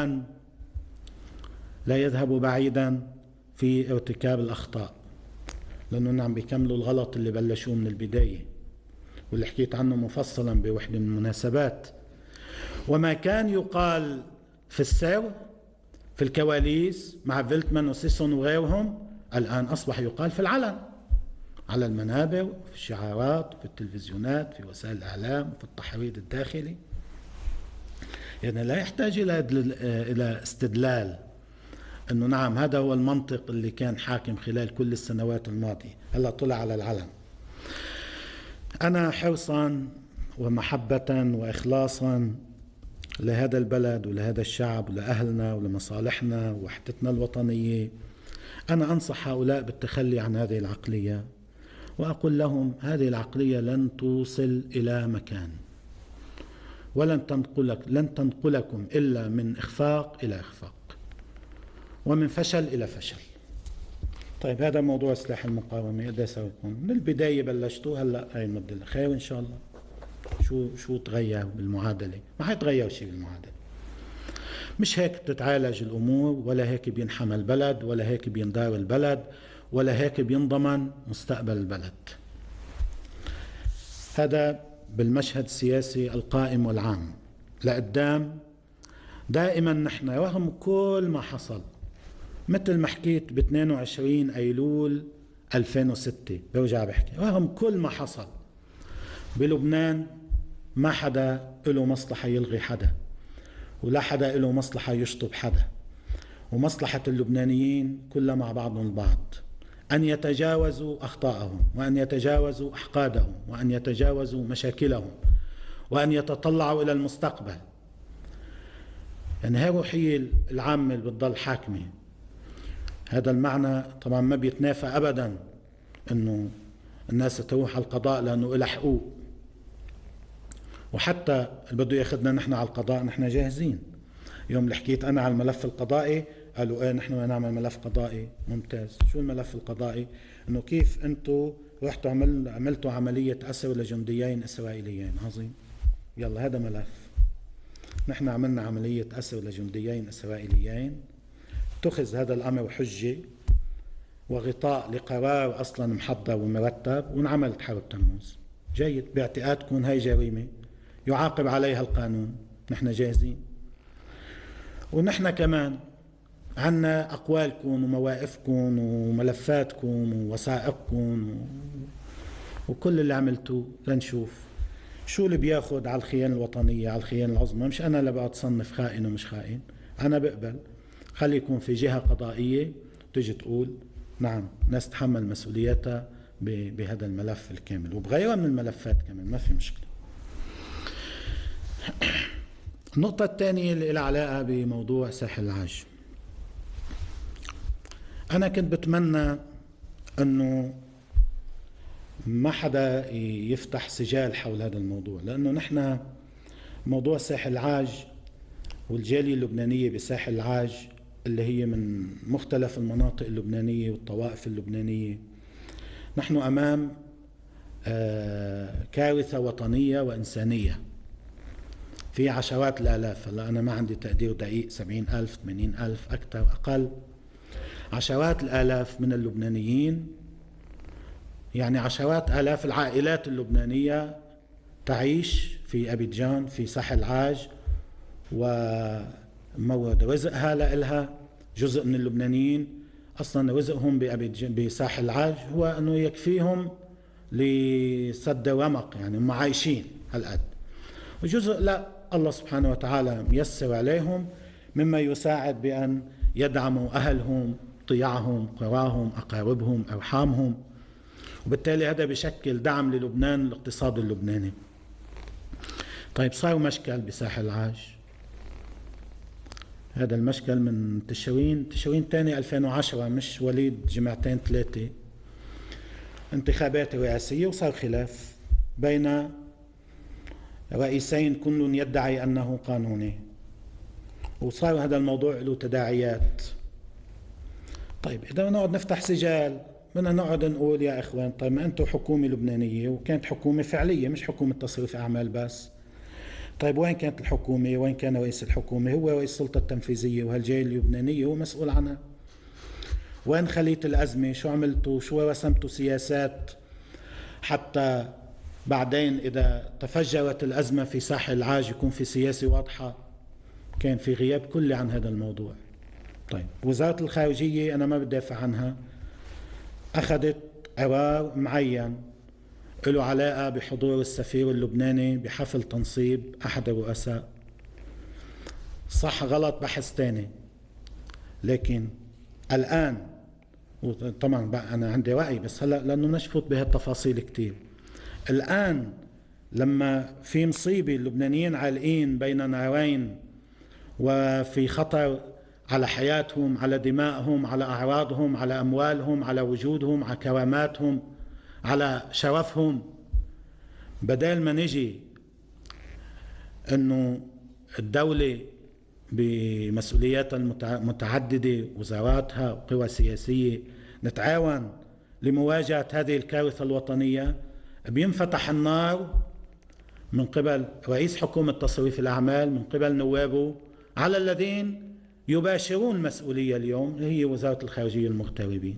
بعيدا في ارتكاب الأخطاء، لأنه عم بيكملوا الغلط اللي بلشوه من البداية واللي حكيت عنه مفصلا بوحدة من المناسبات. وما كان يقال في السر في الكواليس مع فيلتمان وسيسون وغيرهم الآن أصبح يقال في العلن، على المنابر، في الشعارات، في التلفزيونات، في وسائل الإعلام، في التحريض الداخلي. يعني لا يحتاج إلى استدلال أنه نعم هذا هو المنطق اللي كان حاكم خلال كل السنوات الماضية، هلا طلع على العلن. أنا حرصا ومحبة وإخلاصا لهذا البلد ولهذا الشعب ولأهلنا ولمصالحنا ووحدتنا الوطنية، أنا أنصح هؤلاء بالتخلي عن هذه العقلية، وأقول لهم هذه العقلية لن توصل إلى مكان، ولن تنقلكم إلا من إخفاق إلى إخفاق ومن فشل إلى فشل. طيب هذا موضوع سلاح المقاومة قد سويتم من البداية، بلشتوا هلا هاي المدة خير إن شاء الله. شو تغير بالمعادلة؟ ما حيتغير شيء بالمعادلة، مش هيك بتتعالج الأمور، ولا هيك بينحمى البلد، ولا هيك بيندار البلد، ولا هيك بينضمن مستقبل البلد. هذا بالمشهد السياسي القائم والعام لقدام. دائما نحن رغم كل ما حصل، مثل ما حكيت ب 22 أيلول 2006 برجع بحكي، رغم كل ما حصل بلبنان ما حدا له مصلحة يلغي حدا، ولا حدا له مصلحة يشطب حدا، ومصلحة اللبنانيين كلها مع بعضهم البعض أن يتجاوزوا أخطاءهم، وأن يتجاوزوا أحقادهم، وأن يتجاوزوا مشاكلهم، وأن يتطلعوا إلى المستقبل. يعني هي روحية العامة اللي بتضل حاكمة. هذا المعنى طبعا ما بيتنافى أبدا أنه الناس تروح على القضاء لأنه إلى حقوق، وحتى اللي بده ياخذنا نحن على القضاء نحن جاهزين. يوم اللي حكيت أنا على الملف القضائي قالوا إيه نحن نعمل ملف قضائي. ممتاز. شو الملف القضائي؟ إنه كيف أنتوا رحتوا عملتوا عملية أسر لجنديين إسرائيليين. عظيم، يلا هذا ملف. نحن عملنا عملية أسر لجنديين إسرائيليين، اتخذ هذا الأمر حجة وغطاء لقرار أصلا محضر ومرتب، وانعملت حرب تموز. جيد، باعتقادكم هاي جريمة يعاقب عليها القانون، نحن جاهزين. ونحن كمان عنا أقوالكم ومواقفكم وملفاتكم ووثائقكم وكل اللي عملتوه. لنشوف شو اللي بياخد على الخيانة الوطنية، على الخيانة العظمى. مش أنا اللي بقى أتصنف خائن ومش خائن، أنا بقبل خلي يكون في جهة قضائية تجي تقول نعم ناس تحمل مسؤوليتها بهذا الملف الكامل، وبغيرها من الملفات كمان، ما في مشكلة. النقطة الثانية اللي لها علاقة بموضوع ساحل العاج. أنا كنت بتمنى أنه ما حدا يفتح سجال حول هذا الموضوع، لأنه نحن موضوع ساحل العاج والجالية اللبنانية بساحل العاج اللي هي من مختلف المناطق اللبنانية والطوائف اللبنانية، نحن أمام كارثة وطنية وإنسانية في عشرات الآلاف. هلا أنا ما عندي تقدير دقيق، 70,000 80,000 أكثر أقل، عشرات الآلاف من اللبنانيين، يعني عشرات آلاف العائلات اللبنانية تعيش في أبيجان في ساحل العاج، ومورد رزقها لإلها. جزء من اللبنانيين أصلا رزقهم بساحل العاج هو أنه يكفيهم لسد رمق، يعني هم عايشين هالقد، وجزء لا، الله سبحانه وتعالى ميسر عليهم مما يساعد بأن يدعموا أهلهم، طيعهم، قراهم، أقاربهم، أرحامهم، وبالتالي هذا بشكل دعم للبنان، الاقتصاد اللبناني. طيب صار مشكل بساحل العاج، هذا المشكل من تشرين تاني 2010، مش وليد جمعتين ثلاثة، انتخابات رئاسية، وصار خلاف بين رئيسين كل يدعي أنه قانوني، وصار هذا الموضوع له تداعيات. طيب إذا نقعد نفتح سجال، بدنا نقعد نقول يا إخوان، طيب ما أنتم حكومة لبنانية وكانت حكومة فعلية مش حكومة تصريف أعمال بس. طيب وين كانت الحكومة؟ وين كان رئيس الحكومة؟ هو رئيس السلطة التنفيذية، وهالجاي اللبنانية هو مسؤول عنها. وين خليت الأزمة؟ شو عملتوا؟ شو رسمتوا سياسات حتى بعدين إذا تفجرت الأزمة في ساحل العاج يكون في سياسة واضحة؟ كان في غياب كلي عن هذا الموضوع. طيب وزارة الخارجية أنا ما بدافع عنها، أخذت قرار معين له علاقة بحضور السفير اللبناني بحفل تنصيب أحد الرؤساء. صح غلط بحث تاني، لكن الآن طبعا أنا عندي رأي، بس هلأ لأنه نشفت بهالتفاصيل كتير. الآن لما في مصيبة اللبنانيين عالقين بين نارين وفي خطر على حياتهم، على دمائهم، على أعراضهم، على أموالهم، على وجودهم، على كراماتهم، على شرفهم، بدل ما نجي أنه الدولة بمسؤولياتها المتعددة، وزاراتها وقوى سياسية، نتعاون لمواجهة هذه الكارثة الوطنية، بينفتح النار من قبل رئيس حكومة تصريف الأعمال، من قبل نوابه، على الذين يباشرون مسؤولية اليوم، هي وزارة الخارجية المغتربين،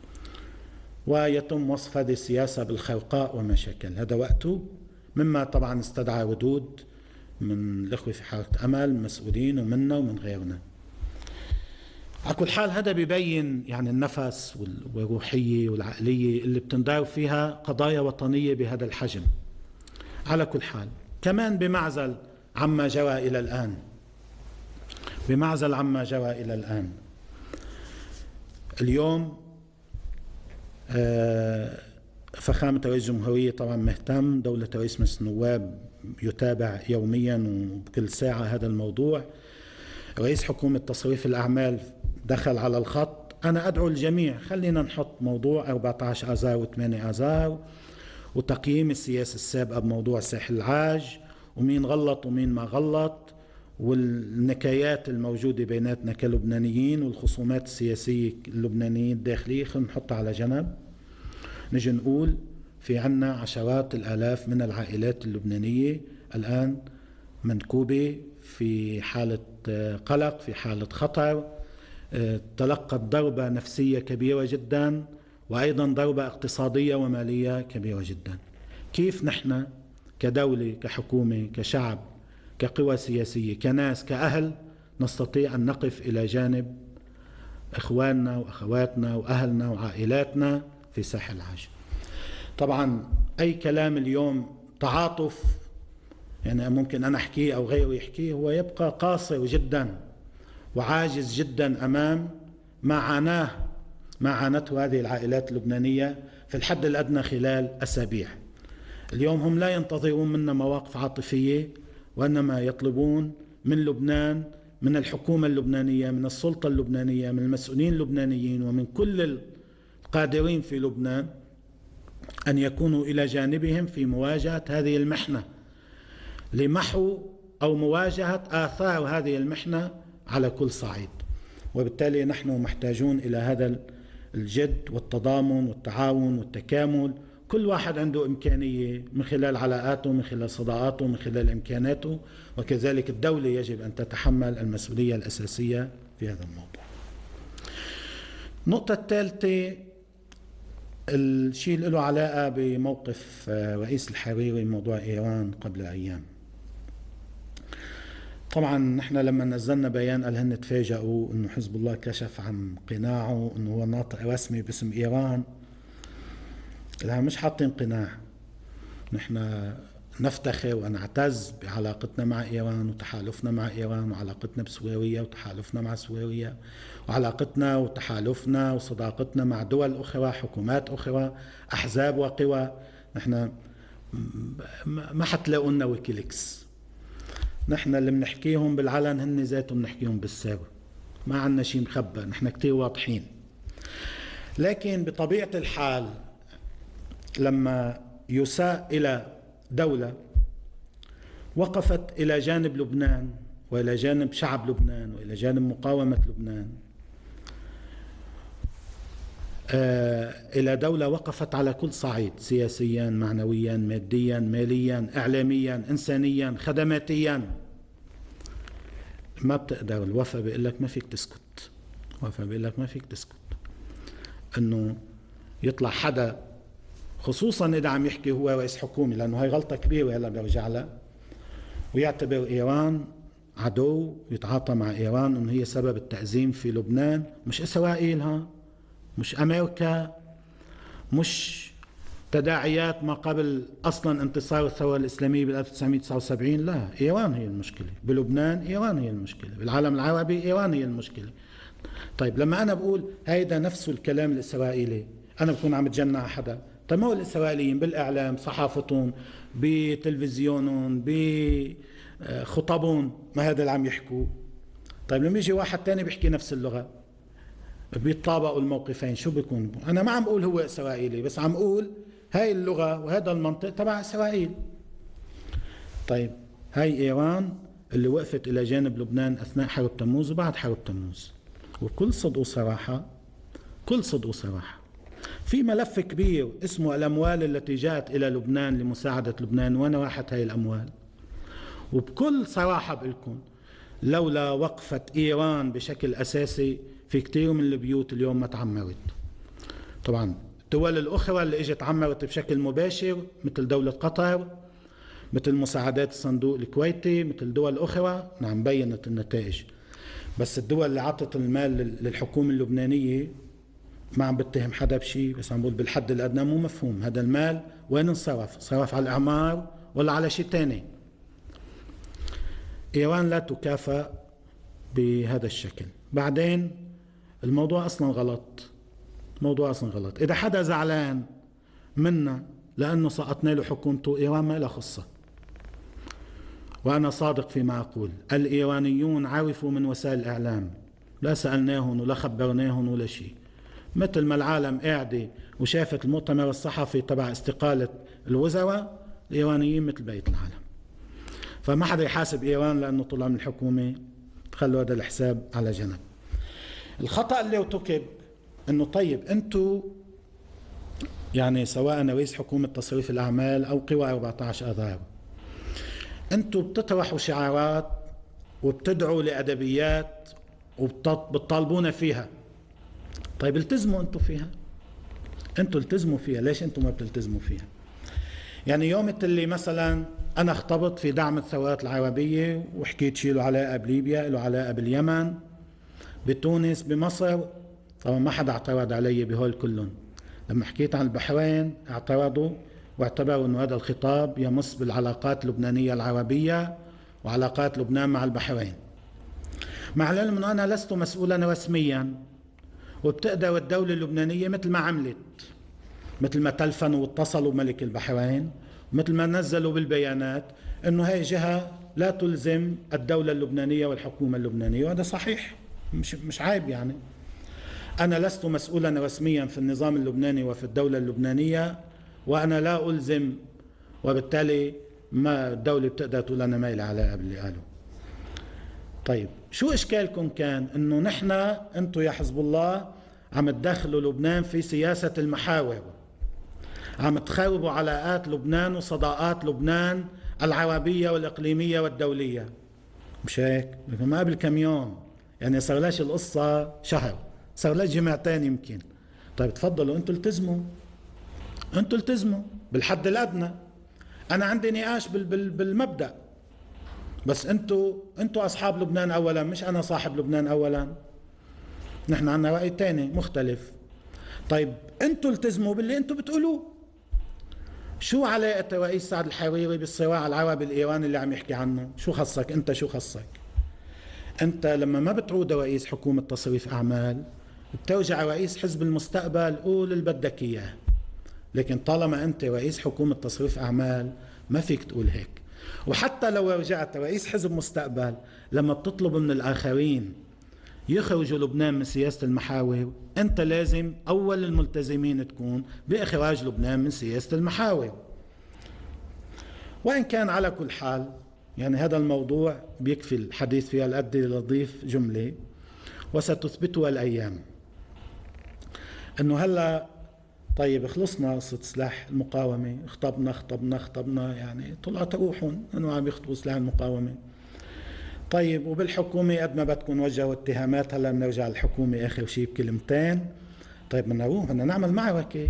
ويتم وصف هذه السياسة بالخرقاء ومشاكل. هذا وقته، مما طبعا استدعى ردود من الأخوة في حركة أمل، مسؤولين ومنا ومن غيرنا. على كل حال هذا بيبين يعني النفس والروحية والعقلية اللي بتندار فيها قضايا وطنية بهذا الحجم. على كل حال كمان بمعزل عما جرى إلى الآن، اليوم فخامة رئيس الجمهورية طبعا مهتم، دولة رئيس مجلس النواب يتابع يوميا وبكل ساعة هذا الموضوع. رئيس حكومة تصريف الأعمال دخل على الخط. أنا أدعو الجميع، خلينا نحط موضوع 14 آذار و8 آذار وتقييم السياسة السابقة بموضوع ساحل العاج، ومين غلط ومين ما غلط، والنكايات الموجودة بيناتنا كلبنانيين، والخصومات السياسية اللبنانيين الداخلية، خلينا نحطها على جنب. نجي نقول في عنا عشرات الآلاف من العائلات اللبنانية الآن منكوبة في حالة قلق، في حالة خطر، تلقت ضربة نفسية كبيرة جدا، وأيضا ضربة اقتصادية ومالية كبيرة جدا. كيف نحن كدولة، كحكومة، كشعب، كقوى سياسية، كناس، كأهل، نستطيع أن نقف إلى جانب إخواننا وأخواتنا وأهلنا وعائلاتنا في ساحل العاج؟ طبعا أي كلام اليوم تعاطف، يعني ممكن أنا أحكيه أو غيره يحكيه، هو يبقى قاصر جدا وعاجز جدا أمام ما عانته هذه العائلات اللبنانية في الحد الأدنى خلال أسابيع. اليوم هم لا ينتظرون منا مواقف عاطفية، وإنما يطلبون من لبنان، من الحكومة اللبنانية، من السلطة اللبنانية، من المسؤولين اللبنانيين، ومن كل القادرين في لبنان، أن يكونوا إلى جانبهم في مواجهة هذه المحنة، لمحو أو مواجهة آثار هذه المحنة على كل صعيد. وبالتالي نحن محتاجون إلى هذا الجد والتضامن والتعاون والتكامل، كل واحد عنده إمكانية من خلال علاقاته، من خلال صداقاته، من خلال إمكاناته، وكذلك الدولة يجب أن تتحمل المسؤولية الأساسية في هذا الموضوع. النقطة الثالثة، الشيء اللي له علاقة بموقف رئيس الحريري موضوع إيران قبل أيام. طبعا نحن لما نزلنا بيان قال هن تفاجئوا انه حزب الله كشف عن قناعه انه هو ناطق رسمي باسم ايران. لا، مش حاطين قناع. نحن نفتخر ونعتز بعلاقتنا مع إيران وتحالفنا مع إيران وعلاقتنا بسوريا وتحالفنا مع سوريا وعلاقتنا وتحالفنا وصداقتنا مع دول أخرى، حكومات أخرى، أحزاب وقوى. نحن ما حتلاقوا لنا ويكيليكس. نحن اللي بنحكيهم بالعلن هن ذاتهم بنحكيهم بالسر، ما عنا شيء مخبى، نحن كتير واضحين. لكن بطبيعة الحال لما يساء إلى دولة وقفت إلى جانب لبنان وإلى جانب شعب لبنان وإلى جانب مقاومة لبنان، إلى دولة وقفت على كل صعيد، سياسيا، معنويا، ماديا، ماليا، إعلاميا، إنسانيا، خدماتيا، ما بتقدر. الوفا بيقول لك ما فيك تسكت. الوفا بيقول لك ما فيك تسكت. إنه يطلع حدا، خصوصا إذا عم يحكي هو رئيس حكومي، لأنه هاي غلطة كبيرة هلا برجع لها، ويعتبر إيران عدو، يتعاطى مع إيران إنه هي سبب التأزيم في لبنان. مش إسرائيل، ها، مش أمريكا، مش تداعيات ما قبل أصلا انتصار الثورة الإسلامية بال 1979. لا، إيران هي المشكلة بلبنان، إيران هي المشكلة بالعالم العربي، إيران هي المشكلة. طيب لما أنا بقول هيدا نفس الكلام الإسرائيلي، أنا بكون عم تجنع حدا. طيب ما هو الإسرائيليين بالإعلام، صحافتهم، بتلفزيونهم، بخطبهم، ما هذا اللي عم يحكوا. طيب لما يجي واحد تاني بيحكي نفس اللغة، بيتطابقوا الموقفين، شو بيكون؟ أنا ما عم أقول هو إسرائيلي، بس عم أقول هاي اللغة وهذا المنطق تبع إسرائيل. طيب هاي إيران اللي وقفت إلى جانب لبنان أثناء حرب تموز وبعد حرب تموز، وبكل صدق وصراحة، كل صدق وصراحة، في ملف كبير اسمه الأموال التي جاءت إلى لبنان لمساعدة لبنان، وين راحت هاي الأموال؟ وبكل صراحة بقولكم لولا وقفة إيران بشكل أساسي في كتير من البيوت اليوم ما تعمرت. طبعا الدول الأخرى اللي اجت عمرت بشكل مباشر مثل دولة قطر، مثل مساعدات الصندوق الكويتي، مثل دول أخرى، نعم بينت النتائج. بس الدول اللي عطت المال للحكومة اللبنانية، ما عم بتهم حدا بشيء، بس عم بقول بالحد الأدنى مو مفهوم هذا المال وين انصرف؟ صرف على الإعمار ولا على شيء تاني؟ إيران لا تكافأ بهذا الشكل. بعدين الموضوع أصلا غلط، موضوع أصلا غلط. إذا حدا زعلان منا لأنه سقطنا له حكومته، إيران ما لها خصة. وأنا صادق فيما أقول، الإيرانيون عرفوا من وسائل الإعلام، لا سألناهم ولا خبرناهم ولا شيء. مثل ما العالم قاعدة وشافت المؤتمر الصحفي تبع استقالة الوزراء، الإيرانيين مثل بقية العالم. فما حدا يحاسب إيران لأنه طلع من الحكومة، خلوا هذا الحساب على جنب. الخطأ اللي ارتكب انه طيب انتو يعني سواء رئيس حكومة تصريف الأعمال أو قوى 14 آذار، انتو بتطرحوا شعارات وبتدعوا لأدبيات وبتطالبونا فيها. طيب التزموا انتو فيها، انتو التزموا فيها. ليش انتو ما بتلتزموا فيها؟ يعني يوم اللي مثلا أنا اختبط في دعم الثورات العربية وحكيت شيء له علاقة بليبيا، له علاقة باليمن، بتونس، بمصر، طبعا ما حدا اعترض علي بهول كلهم. لما حكيت عن البحرين اعترضوا واعتبروا أنه هذا الخطاب يمس بالعلاقات اللبنانية العربية وعلاقات لبنان مع البحرين، مع العلم أنه أنا لست مسؤولا رسميا، وبتقدر الدولة اللبنانية مثل ما عملت، مثل ما تلفنوا واتصلوا بملك البحرين، مثل ما نزلوا بالبيانات أنه هي جهة لا تلزم الدولة اللبنانية والحكومة اللبنانية، وهذا صحيح، مش عيب. يعني أنا لست مسؤولا رسميا في النظام اللبناني وفي الدولة اللبنانية، وأنا لا ألزم، وبالتالي ما الدولة بتقدر تقول أنا ما لي علاقة باللي قالوا. طيب شو إشكالكم كان؟ إنه نحن أنتم يا حزب الله عم تدخلوا لبنان في سياسة المحاور، عم تخربوا علاقات لبنان وصداقات لبنان العربية والإقليمية والدولية، مش هيك؟ ما قبل كم يوم، يعني صار لاش القصة شهر، صار لاش جمعتين يمكن. طيب تفضلوا انتوا التزموا، انتوا التزموا بالحد الأدنى. أنا عندي نقاش بالمبدأ، بس انتوا اصحاب لبنان اولا، مش انا صاحب لبنان اولا. نحن عنا رأي تاني مختلف. طيب انتوا التزموا باللي انتوا بتقولوه. شو علاقة الرئيس سعد الحريري بالصراع العربي الإيراني اللي عم يحكي عنه؟ شو خصك انت؟ شو خصك انت لما ما بتعود رئيس حكومة تصريف اعمال بترجع رئيس حزب المستقبل قول اللي بدك اياه، لكن طالما انت رئيس حكومة تصريف اعمال ما فيك تقول هيك. وحتى لو رجعت رئيس حزب مستقبل لما بتطلب من الاخرين يخرجوا لبنان من سياسة المحاور، انت لازم اول الملتزمين تكون باخراج لبنان من سياسة المحاور. وان كان على كل حال يعني هذا الموضوع بيكفي الحديث فيها، لأدي لأضيف جملة وستثبتها الأيام أنه هلأ طيب خلصنا قصة سلاح المقاومة، خطبنا يعني طلعت روحهم أنه عم يخطبوا سلاح المقاومة. طيب وبالحكومة قد ما بدكم وجهوا اتهامات، هلأ بنرجع الحكومة آخر شيء بكلمتين. طيب بدنا نروح بدنا نعمل معركة،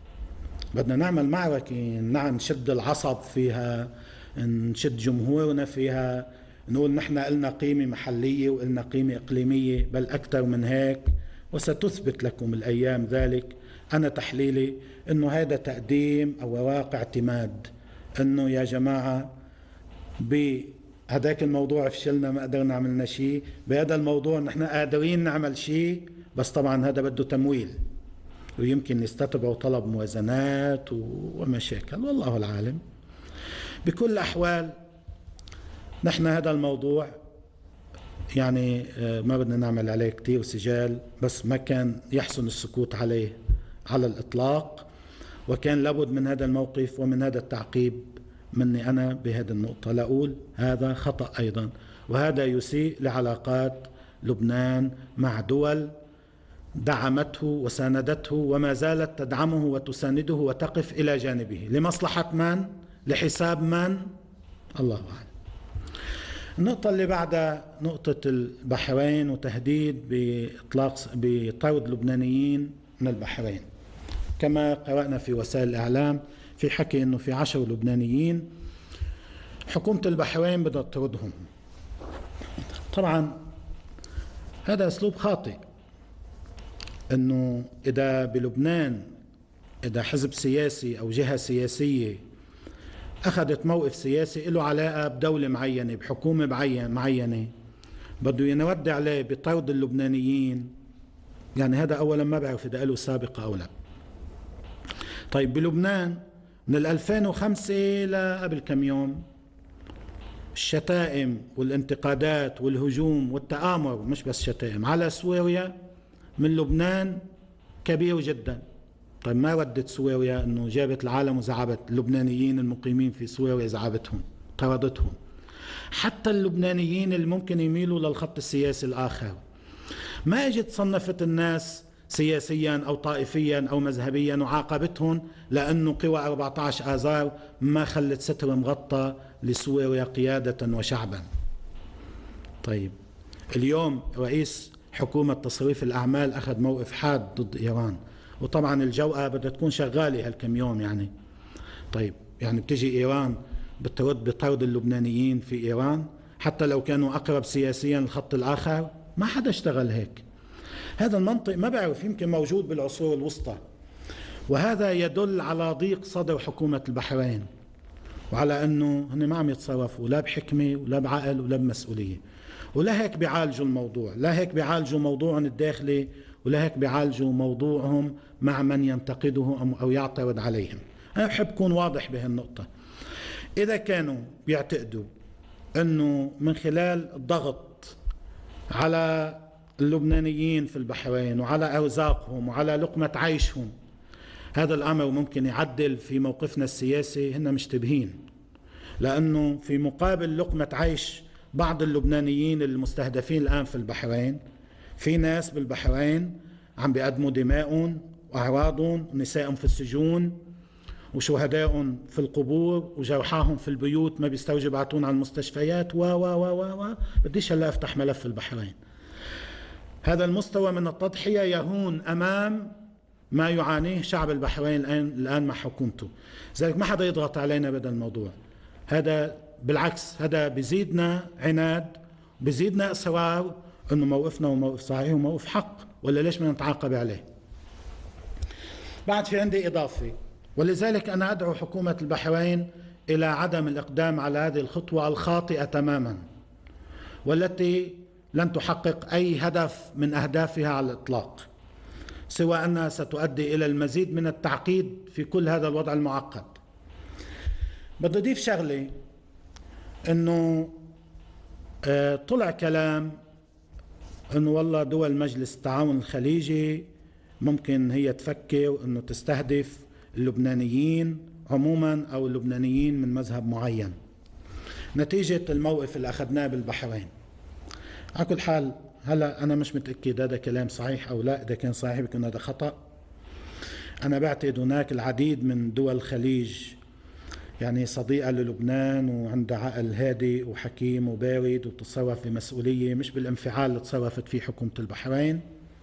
نشد العصب فيها، نشد جمهورنا فيها، نقول نحن قلنا قيمة محلية وقلنا قيمة إقليمية بل أكثر من هيك، وستثبت لكم الأيام ذلك. أنا تحليلي أنه هذا تقديم أو واقع اعتماد أنه يا جماعة بهذاك الموضوع فشلنا ما قدرنا عملنا شيء، بهذا الموضوع نحن قادرين نعمل شيء، بس طبعا هذا بده تمويل ويمكن يستتبعوا طلب موازنات ومشاكل والله العالم. بكل الأحوال نحن هذا الموضوع يعني ما بدنا نعمل عليه كتير سجال، بس ما كان يحسن السكوت عليه على الإطلاق، وكان لابد من هذا الموقف ومن هذا التعقيب مني أنا بهذه النقطة، لأقول هذا خطأ أيضا، وهذا يسيء لعلاقات لبنان مع دول دعمته وساندته وما زالت تدعمه وتسانده وتقف إلى جانبه لمصلحة من؟ لحساب من؟ الله أعلم. النقطة اللي بعدها نقطة البحرين وتهديد بطرد لبنانيين من البحرين. كما قرأنا في وسائل الإعلام في حكي أنه في 10 لبنانيين حكومة البحرين بدها تطردهم. طبعا هذا أسلوب خاطئ، أنه إذا بلبنان إذا حزب سياسي أو جهة سياسية أخذت موقف سياسي له علاقة بدولة معينة بحكومة معينة بده ينودع عليه بطرد اللبنانيين، يعني هذا أولا ما بعرف إذا له سابقة أو لا. طيب بلبنان من 2005 لقبل كم يوم الشتائم والانتقادات والهجوم والتآمر، مش بس شتائم، على سوريا من لبنان كبير جدا. طيب ما ردت سوريا انه جابت العالم وزعبت اللبنانيين المقيمين في سوريا، زعبتهم طردتهم. حتى اللبنانيين اللي ممكن يميلوا للخط السياسي الآخر ما اجت صنفت الناس سياسيا أو طائفيا أو مذهبيا وعاقبتهم لأنه قوى 14 آذار ما خلت ستر مغطى لسوريا قيادة وشعبا. طيب اليوم رئيس حكومة تصريف الأعمال أخذ موقف حاد ضد إيران، وطبعا الجوقة بدها تكون شغالة هالكم يوم يعني. طيب يعني بتجي إيران بترد بطرد اللبنانيين في إيران حتى لو كانوا أقرب سياسيا الخط الآخر؟ ما حدا اشتغل هيك. هذا المنطق ما بعرف يمكن موجود بالعصور الوسطى، وهذا يدل على ضيق صدر حكومة البحرين وعلى أنه هن ما عم يتصرفوا لا بحكمة ولا بعقل ولا بمسؤولية، ولا هيك بيعالجوا الموضوع، لا هيك بيعالجوا موضوعهم الداخلي، ولا هيك بيعالجوا موضوعهم مع من ينتقدهم أو يعترض عليهم. أنا بحب أكون واضح بهالنقطة. إذا كانوا بيعتقدوا أنه من خلال الضغط على اللبنانيين في البحرين وعلى أرزاقهم وعلى لقمة عيشهم هذا الأمر ممكن يعدل في موقفنا السياسي، هن مشتبهين، لأنه في مقابل لقمة عيش بعض اللبنانيين المستهدفين الآن في البحرين في ناس بالبحرين عم بيقدموا دماءهم وأعراضهم ونسائهم في السجون وشهدائهم في القبور وجرحاهم في البيوت ما بيستوجب يبعتون على المستشفيات بديش هلا افتح ملف البحرين. هذا المستوى من التضحية يهون أمام ما يعانيه شعب البحرين الآن مع حكومته. لذلك ما حدا يضغط علينا بهذا الموضوع، هذا بالعكس هذا بيزيدنا عناد، بيزيدنا إصرار أنه موقفنا وموقف صحيح وموقف حق، ولا ليش بدنا نتعاقب عليه؟ بعد في عندي إضافة، ولذلك أنا أدعو حكومة البحرين إلى عدم الإقدام على هذه الخطوة الخاطئة تماما، والتي لن تحقق أي هدف من أهدافها على الإطلاق، سوى أنها ستؤدي إلى المزيد من التعقيد في كل هذا الوضع المعقد. بدي أضيف شغلة، أنه طلع كلام أنه والله دول مجلس التعاون الخليجي ممكن هي تفكر أنه تستهدف اللبنانيين عموما أو اللبنانيين من مذهب معين نتيجة الموقف اللي أخذناه بالبحرين. على كل حال هلا أنا مش متأكد هذا كلام صحيح أو لا، إذا كان صحيح بيكون هذا خطأ. أنا بعتقد هناك العديد من دول الخليج يعني صديقة للبنان وعندها عقل هادئ وحكيم وبارد وتتصرف بمسؤولية، مش بالانفعال اللي تصرفت فيه حكومة البحرين.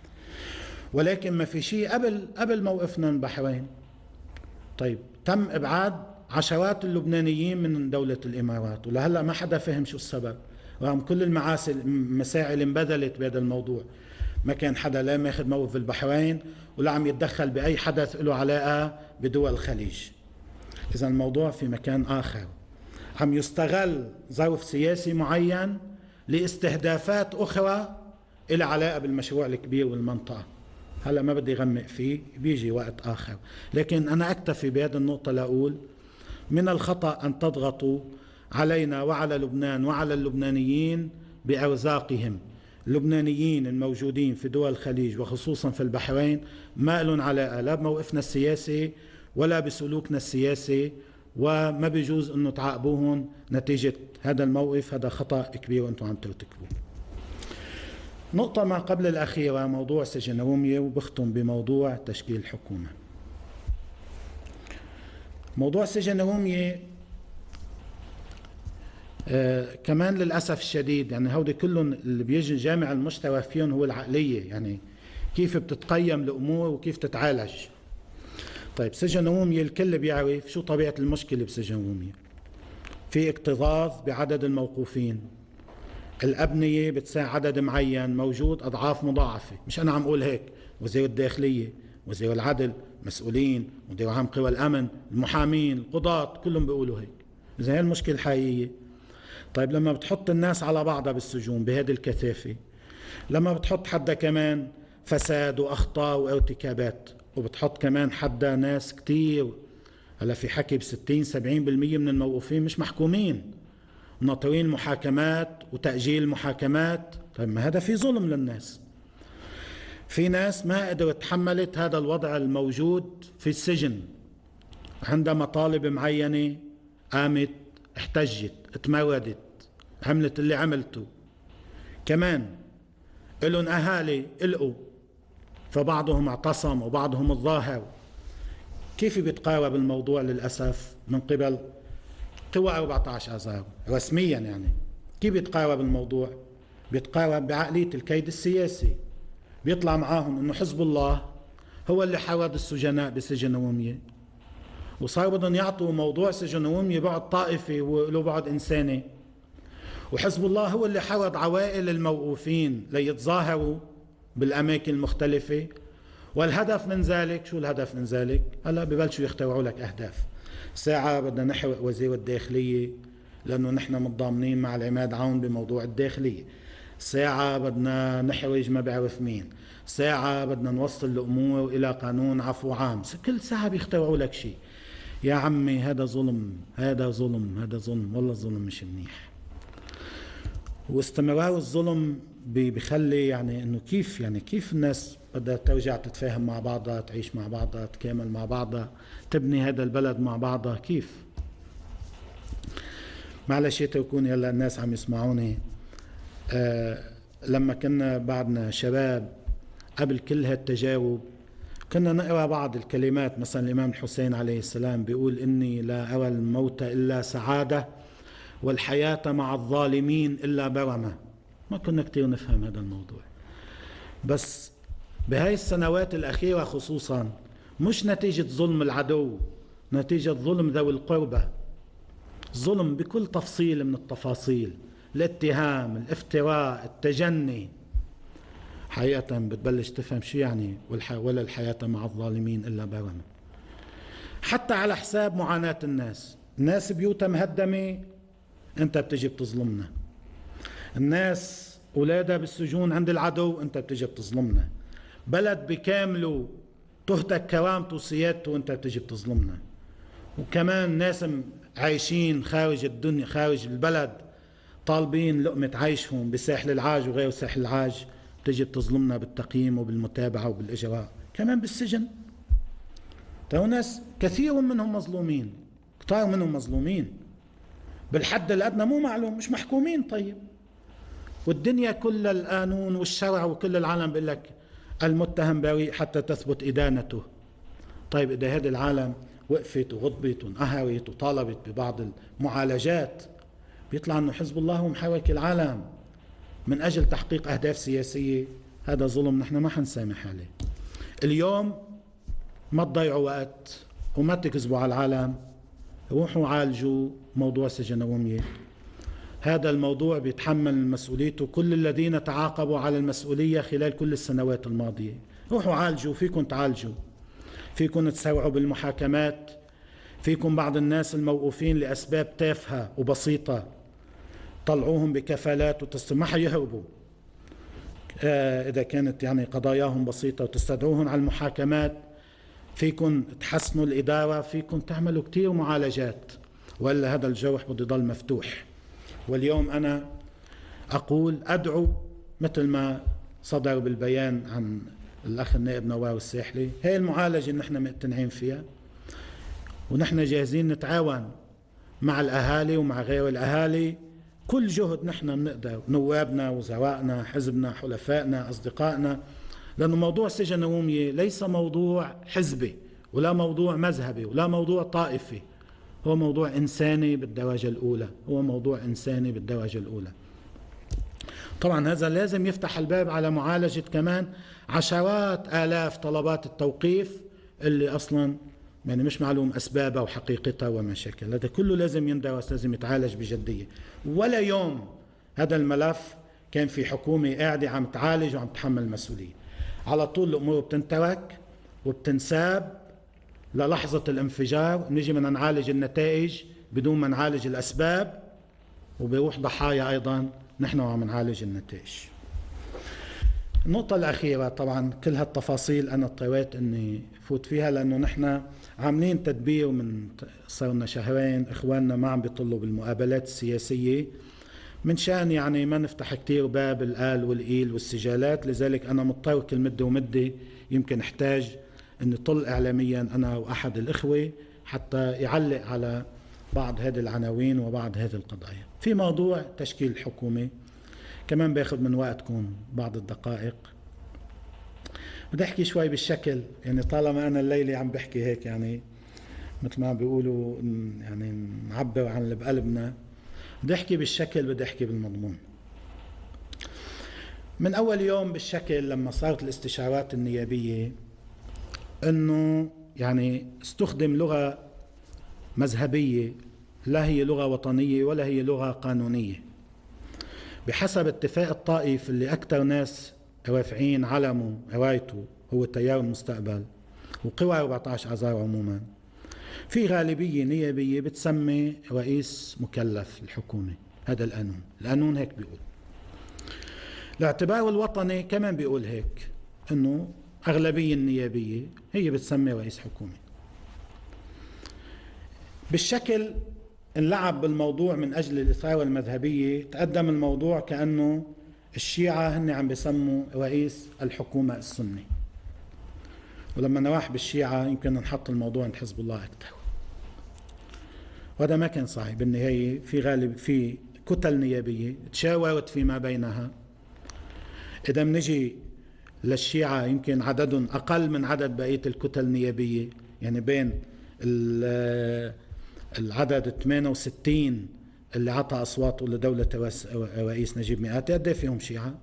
ولكن ما في شيء قبل موقفنا من البحرين. طيب تم إبعاد عشرات اللبنانيين من دولة الإمارات، ولهلا ما حدا فهم شو السبب، رغم كل المساعي اللي انبذلت بهذا الموضوع. ما كان حدا لا ماخذ موقف في البحرين ولا عم يتدخل بأي حدث له علاقة بدول الخليج. إذا الموضوع في مكان آخر، عم يستغل ظرف سياسي معين لاستهدافات أخرى إلى علاقة بالمشروع الكبير والمنطقة. هلا ما بدي غمق فيه، بيجي وقت آخر. لكن أنا أكتفي بهذه النقطة لأقول من الخطأ أن تضغطوا علينا وعلى لبنان وعلى اللبنانيين بأرزاقهم. اللبنانيين الموجودين في دول الخليج وخصوصا في البحرين ما لهم علاقة لا بموقفنا السياسي ولا بسلوكنا السياسي، وما بيجوز أنه تعاقبوهم نتيجة هذا الموقف. هذا خطأ كبير وأنتم عم ترتكبوه. نقطة ما قبل الأخيرة، موضوع سجن رومية، وبختم بموضوع تشكيل الحكومة. موضوع سجن رومية كمان للأسف الشديد، يعني هودي كلهم اللي بيجي جامع المشترك فيهم هو العقلية، يعني كيف بتتقيم الأمور وكيف تتعالج. طيب سجن رومية الكل بيعرف شو طبيعة المشكلة بسجن رومية. في اكتظاظ بعدد الموقوفين، الأبنية بتساع عدد معين موجود أضعاف مضاعفة. مش أنا عم أقول هيك، وزير الداخلية، وزير العدل، مسؤولين، مدير عام قوى الأمن، المحامين، القضاة، كلهم بيقولوا هيك. إذا هي المشكلة الحقيقية. طيب لما بتحط الناس على بعضها بالسجون بهذه الكثافة، لما بتحط حدا كمان فساد وأخطاء وارتكابات، وبتحط كمان حدا ناس كتير، هلا في حكي ب60-70% من الموقوفين مش محكومين، ناطرين محاكمات وتأجيل محاكمات. طيب ما هذا في ظلم للناس. في ناس ما قدرت تحملت هذا الوضع الموجود في السجن، عندها مطالب معينة، قامت احتجت، اتمردت، عملت اللي عملته. كمان لهم أهالي إلقوا، فبعضهم اعتصم وبعضهم الظاهر. كيف بيتقارب الموضوع للأسف من قبل قوى 14 آذار رسميا؟ يعني كيف بيتقارب الموضوع؟ بيتقارب بعقلية الكيد السياسي. بيطلع معاهم انه حزب الله هو اللي حرض السجناء بسجن رومية، وصار بدهم يعطوا موضوع سجن رومية بعد طائفي وله بعد إنساني، وحزب الله هو اللي حرض عوائل الموقوفين ليتظاهروا بالأماكن المختلفة. والهدف من ذلك شو؟ الهدف من ذلك هلا ببلشوا يخترعوا لك أهداف. ساعة بدنا نحرق وزير الداخلية لأنه نحن متضامنين مع العماد عون بموضوع الداخلية، ساعة بدنا نحرج ما بعرف مين، ساعة بدنا نوصل الأمور إلى قانون عفو عام. كل ساعة بيخترعوا لك شيء. يا عمي هذا ظلم، هذا ظلم، هذا ظلم، والله ظلم مش منيح. واستمرار الظلم بيخلي يعني انه كيف الناس بدها ترجع تتفاهم مع بعضها، تعيش مع بعضها، تكامل مع بعضها، تبني هذا البلد مع بعضها. كيف؟ معلش يتركوني هلا الناس عم يسمعوني. لما كنا بعدنا شباب قبل كل هالتجاوب كنا نقرأ بعض الكلمات، مثلا الإمام الحسين عليه السلام بيقول إني لا أرى الموت إلا سعادة والحياة مع الظالمين إلا برمة. ما كنا كتير نفهم هذا الموضوع، بس بهاي السنوات الأخيرة خصوصا، مش نتيجة ظلم العدو، نتيجة ظلم ذوي القربى. ظلم بكل تفصيل من التفاصيل، الاتهام، الافتراء، التجني. حقيقة بتبلش تفهم شو يعني ولا الحياة مع الظالمين إلا برما. حتى على حساب معاناة الناس بيوتها مهدمة أنت بتجي بتظلمنا، الناس أولادها بالسجون عند العدو أنت بتجي بتظلمنا، بلد بكامله تهتك كرامته وسيادته وأنت بتجي بتظلمنا، وكمان ناس عايشين خارج الدنيا خارج البلد طالبين لقمة عيشهم بساحل العاج وغير ساحل العاج بتجي بتظلمنا بالتقييم وبالمتابعة وبالإجراء، كمان بالسجن. تو ناس كثير منهم مظلومين، كثير منهم مظلومين بالحد الأدنى مو معلوم، مش محكومين. طيب والدنيا كل القانون والشرع وكل العالم بيقول لك المتهم بريء حتى تثبت إدانته. طيب إذا هذا العالم وقفت وغضبت وانقهرت وطالبت ببعض المعالجات، بيطلع أنه حزب الله هو محرك العالم من أجل تحقيق أهداف سياسية، هذا ظلم نحن ما حنسامح عليه. اليوم ما تضيعوا وقت وما تكذبوا على العالم، روحوا عالجوا موضوع سجن رومية. هذا الموضوع بيتحمل مسؤوليته كل الذين تعاقبوا على المسؤولية خلال كل السنوات الماضية. روحوا عالجوا، فيكم تعالجوا، فيكم تسوعوا بالمحاكمات، فيكم بعض الناس الموقوفين لأسباب تافهة وبسيطة طلعوهم بكفالات ما حيهربوا إذا كانت يعني قضاياهم بسيطة، وتستدعوهم على المحاكمات. فيكم تحسنوا الإدارة، فيكم تعملوا كتير معالجات، وإلا هذا الجرح بده يضل مفتوح. واليوم أنا أقول أدعو مثل ما صدر بالبيان عن الأخ النائب نوار الساحلي، هي المعالجة اللي نحن مقتنعين فيها، ونحن جاهزين نتعاون مع الأهالي ومع غير الأهالي كل جهد نحن بنقدر، نوابنا وزرائنا حزبنا حلفائنا أصدقائنا، لأنه موضوع سجن رومية ليس موضوع حزبي ولا موضوع مذهبي ولا موضوع طائفي، هو موضوع إنساني بالدرجة الأولى، هو موضوع إنساني بالدرجة الأولى. طبعا هذا لازم يفتح الباب على معالجة كمان عشرات آلاف طلبات التوقيف اللي أصلا يعني مش معلوم أسبابها وحقيقتها ومشاكل. هذا كله لازم يندرس، لازم يتعالج بجدية. ولا يوم هذا الملف كان في حكومة قاعدة عم تعالج وعم تحمل مسؤولية. على طول الأمور بتنترك وبتنساب للحظة الانفجار، نجي بدنا نعالج النتائج بدون ما نعالج الأسباب، وبيروح ضحايا أيضا نحن وعم نعالج النتائج. النقطة الأخيرة، طبعا كل هالتفاصيل أنا اضطريت أني فوت فيها لأنه نحن عاملين تدبير من صرنا شهرين، إخواننا ما عم بيطلوا بالمقابلات السياسية من شأن يعني ما نفتح كتير باب الآل والإيل والسجالات. لذلك أنا مضطر كل مدة ومدة يمكن احتاج أن طل إعلاميا أنا وأحد الإخوة حتى يعلق على بعض هذه العناوين وبعض هذه القضايا. في موضوع تشكيل الحكومة كمان بياخد من وقتكم بعض الدقائق، بدي أحكي شوي بالشكل، يعني طالما أنا الليلة عم بحكي هيك يعني مثل ما بيقولوا يعني نعبر عن اللي بقلبنا، بدي أحكي بالشكل، بدي أحكي بالمضمون. من أول يوم بالشكل لما صارت الاستشارات النيابية أنه يعني استخدم لغة مذهبية، لا هي لغة وطنية ولا هي لغة قانونية، بحسب اتفاق الطائف اللي أكثر ناس رافعين علمه رايته هو تيار المستقبل وقوى 14 آذار عموما. في غالبية نيابية بتسمي رئيس مكلف الحكومة، هذا القانون هيك بيقول. الاعتبار الوطني كمان بيقول هيك، انه أغلبية النيابية هي بتسمي رئيس حكومة. بالشكل انلعب بالموضوع من أجل الإثارة المذهبية، تقدم الموضوع كأنه الشيعة هن عم بيسموا رئيس الحكومة السني، ولما نواح بالشيعة يمكن نحط الموضوع عند حزب الله أكثر، وهذا ما كان صحيح. بالنهاية في كتل نيابية تشاورت فيما بينها. إذا منجي للشيعة يمكن عددهم أقل من عدد بقية الكتل النيابية، يعني بين العدد 68 اللي عطى أصواته لدولة رئيس نجيب مئاتي قد ايه فيهم شيعة.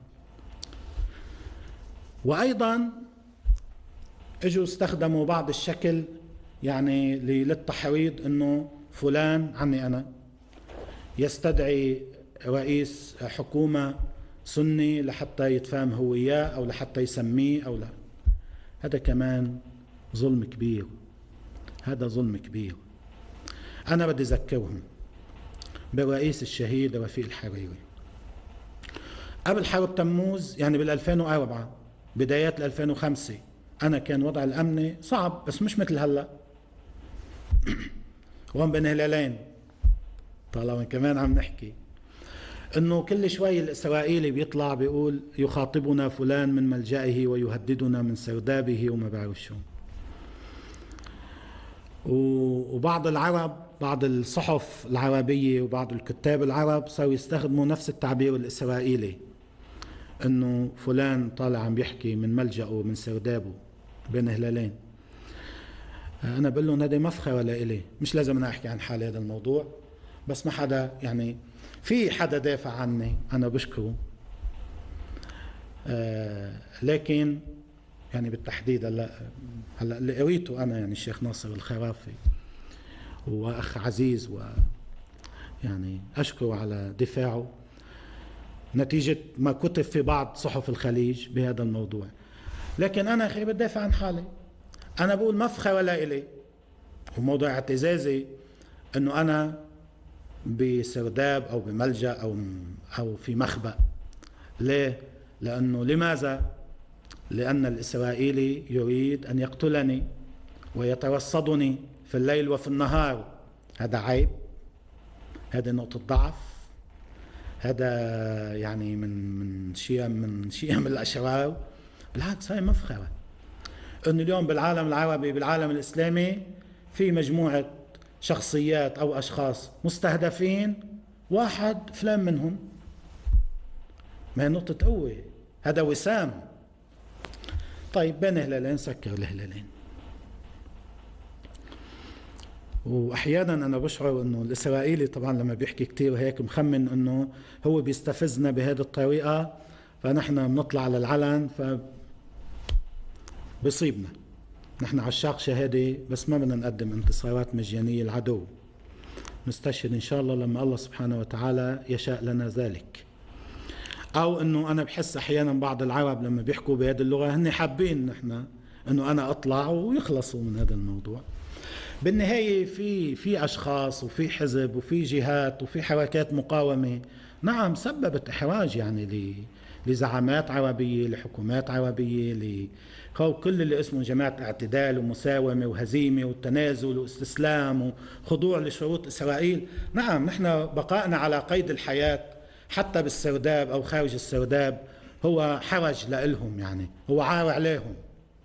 وأيضا اجوا استخدموا بعض الشكل يعني للتحريض انه فلان عني انا يستدعي رئيس حكومة سني لحتى يتفاهم هو إياه أو لحتى يسميه أو لا. هذا كمان ظلم كبير، هذا ظلم كبير. أنا بدي أذكرهم بالرئيس الشهيد رفيق الحريري قبل حرب تموز، يعني بال2004 بدايات 2005. أنا كان وضع الأمني صعب بس مش مثل هلأ. وهم بين هلالين، طالما كمان عم نحكي انه كل شوي الاسرائيلي بيطلع بيقول يخاطبنا فلان من ملجئه ويهددنا من سردابه وما بعرف شو. وبعض العرب، بعض الصحف العربية وبعض الكتاب العرب صاروا يستخدموا نفس التعبير الإسرائيلي، انه فلان طالع عم بيحكي من ملجأه من سردابه بين هلالين. انا بقول لهم هذا مفخرة لإلي، مش لازم انا احكي عن حالي هذا الموضوع، بس ما حدا يعني في حدا دافع عني انا بشكره. لكن يعني بالتحديد هلا اللي قريته انا يعني الشيخ ناصر الخرافي واخ عزيز، و يعني اشكره على دفاعه نتيجة ما كتب في بعض صحف الخليج بهذا الموضوع. لكن انا اخي بدافع عن حالي، انا بقول مفخرة لإلي وموضوع اعتزازي انه انا بسرداب او بملجأ او في مخبأ. ليه؟ لانه لماذا؟ لان الاسرائيلي يريد ان يقتلني ويترصدني في الليل وفي النهار. هذا عيب، هذا نقطة ضعف، هذا يعني من شيم الاشرار. بالعكس هاي مفخرة انه اليوم بالعالم العربي بالعالم الاسلامي في مجموعة شخصيات أو أشخاص مستهدفين، واحد فلان منهم. ما هي نقطة قوة، هذا وسام. طيب بين هلالين سكر الهلالين. وأحيانا أنا بشعر أنه الإسرائيلي طبعا لما بيحكي كتير هيك مخمن أنه هو بيستفزنا بهذه الطريقة، فنحن بنطلع على العلن فبيصيبنا. نحن عشاق شهادة بس ما بدنا نقدم انتصارات مجانية العدو. نستشهد إن شاء الله لما الله سبحانه وتعالى يشاء لنا ذلك. أو أنه أنا بحس أحيانا بعض العرب لما بيحكوا بهذه اللغة هن حابين نحن أنه أنا أطلع ويخلصوا من هذا الموضوع. بالنهاية في أشخاص وفي حزب وفي جهات وفي حركات مقاومة نعم سببت إحراج يعني لزعامات عربية، لحكومات عربية، كل اللي اسمه جماعة اعتدال ومساومة وهزيمة والتنازل واستسلام وخضوع لشروط إسرائيل. نعم نحن بقائنا على قيد الحياة حتى بالسرداب أو خارج السرداب هو حرج لهم، يعني هو عار عليهم.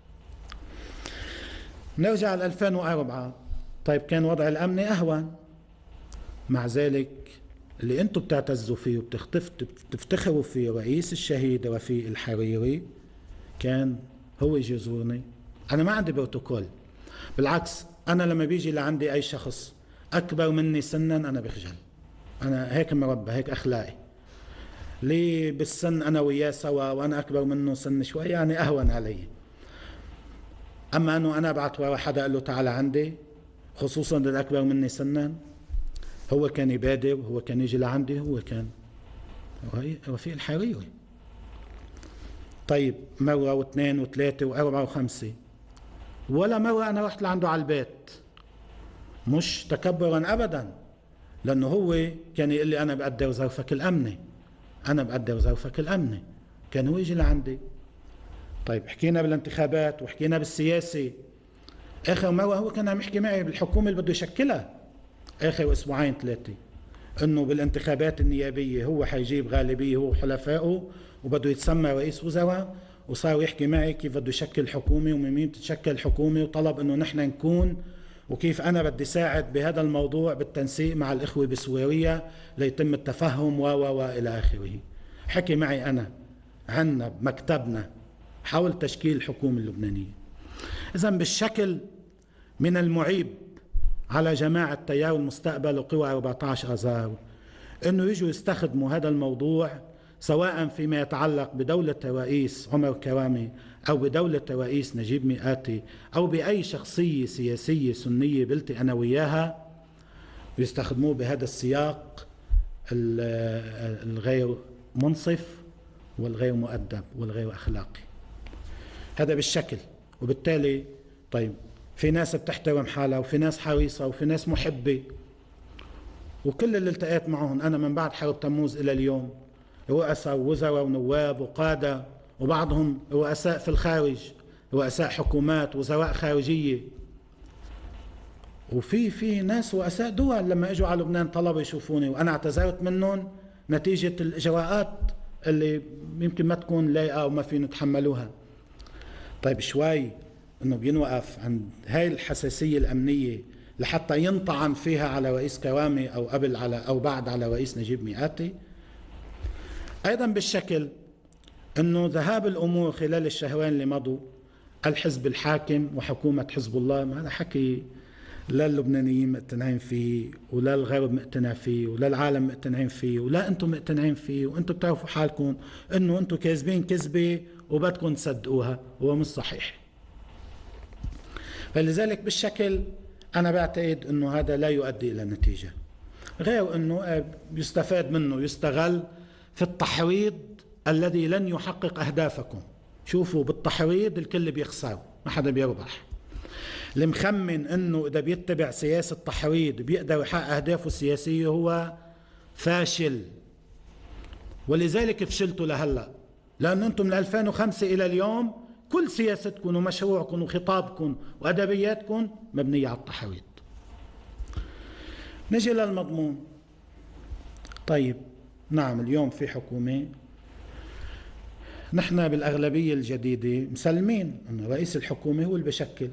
نرجع ل 2004. طيب كان وضع الأمني أهون، مع ذلك اللي انتم بتعتزوا فيه وبتفتخروا فيه رئيس الشهيد رفيق الحريري كان هو يجي يزورني. أنا ما عندي بروتوكول، بالعكس أنا لما بيجي لعندي أي شخص أكبر مني سنا أنا بخجل. أنا هيك مربى، هيك أخلاقي. ليه بالسن أنا وياه سوا وأنا أكبر منه سن شوي يعني أهون علي. أما أنه أنا أبعت ورا حدا أقول له تعال عندي، خصوصا للأكبر مني سنا، هو كان يبادر، هو كان يجي لعندي، هو كان رفيق الحريري. طيب مرة واثنين وثلاثة وأربعة وخمسة، ولا مرة أنا رحت لعنده على البيت، مش تكبرا أبدا، لأنه هو كان يقول لي أنا بقدر ظرفك الأمني، أنا بقدر ظرفك الأمني، كان هو يجي لعندي. طيب حكينا بالانتخابات وحكينا بالسياسة. آخر مرة هو كان عم يحكي معي بالحكومة اللي بده يشكلها آخر أسبوعين ثلاثة، إنه بالانتخابات النيابية هو حيجيب غالبية هو وحلفائه وبده يتسمى رئيس وزراء، وصار يحكي معي كيف بده يشكل حكومة ومن مين تتشكل الحكومة، وطلب إنه نحن نكون وكيف أنا بدي ساعد بهذا الموضوع بالتنسيق مع الإخوة بسوريا ليتم التفهم وإلى آخره. حكي معي أنا عنا بمكتبنا حول تشكيل الحكومة اللبنانية. إذن بالشكل من المعيب على جماعة تيار المستقبل وقوى 14 آذار أنه يجوا يستخدموا هذا الموضوع سواء فيما يتعلق بدولة الرئيس عمر كرامي أو بدولة الرئيس نجيب مئاتي أو بأي شخصية سياسية سنية بلتي أنا وياها، يستخدموه بهذا السياق الغير منصف والغير مؤدب والغير أخلاقي. هذا بالشكل. وبالتالي طيب في ناس بتحترم حالها وفي ناس حريصة وفي ناس محبة، وكل اللي التقيت معهم أنا من بعد حرب تموز إلى اليوم رؤساء ووزراء ونواب وقادة، وبعضهم رؤساء في الخارج، رؤساء حكومات، وزراء خارجية، وفي ناس رؤساء دول لما اجوا على لبنان طلبوا يشوفوني وانا اعتذرت منهم نتيجة الاجراءات اللي يمكن ما تكون لايقة وما في نتحملوها. طيب شوي انه بينوقف عند هاي الحساسية الامنية لحتى ينطعن فيها على رئيس كرامي او قبل على او بعد على رئيس نجيب مئاتي. ايضا بالشكل انه ذهاب الامور خلال الشهرين اللي مضوا الحزب الحاكم وحكومة حزب الله، هذا حكي لا اللبنانيين مقتنعين فيه ولا الغرب مقتنع فيه ولا العالم مقتنعين فيه ولا انتم مقتنعين فيه، وانتم بتعرفوا حالكم انه انتم كاذبين كذبة وبدكم تصدقوها، هو مش صحيح. فلذلك بالشكل انا بعتقد انه هذا لا يؤدي الى نتيجة، غير انه يستفاد منه يستغل في التحريض الذي لن يحقق اهدافكم. شوفوا بالتحريض الكل بيخسر، ما حدا بيربح. المخمن انه اذا بيتبع سياسة تحريض بيقدر يحقق اهدافه السياسية هو فاشل، ولذلك فشلتوا لهلا، لأن أنتم من 2005 إلى اليوم كل سياستكم ومشروعكم وخطابكم وأدبياتكم مبنية على التحريض. نجي للمضمون. طيب نعم اليوم في حكومة، نحن بالأغلبية الجديدة مسلمين أن رئيس الحكومة هو اللي بشكل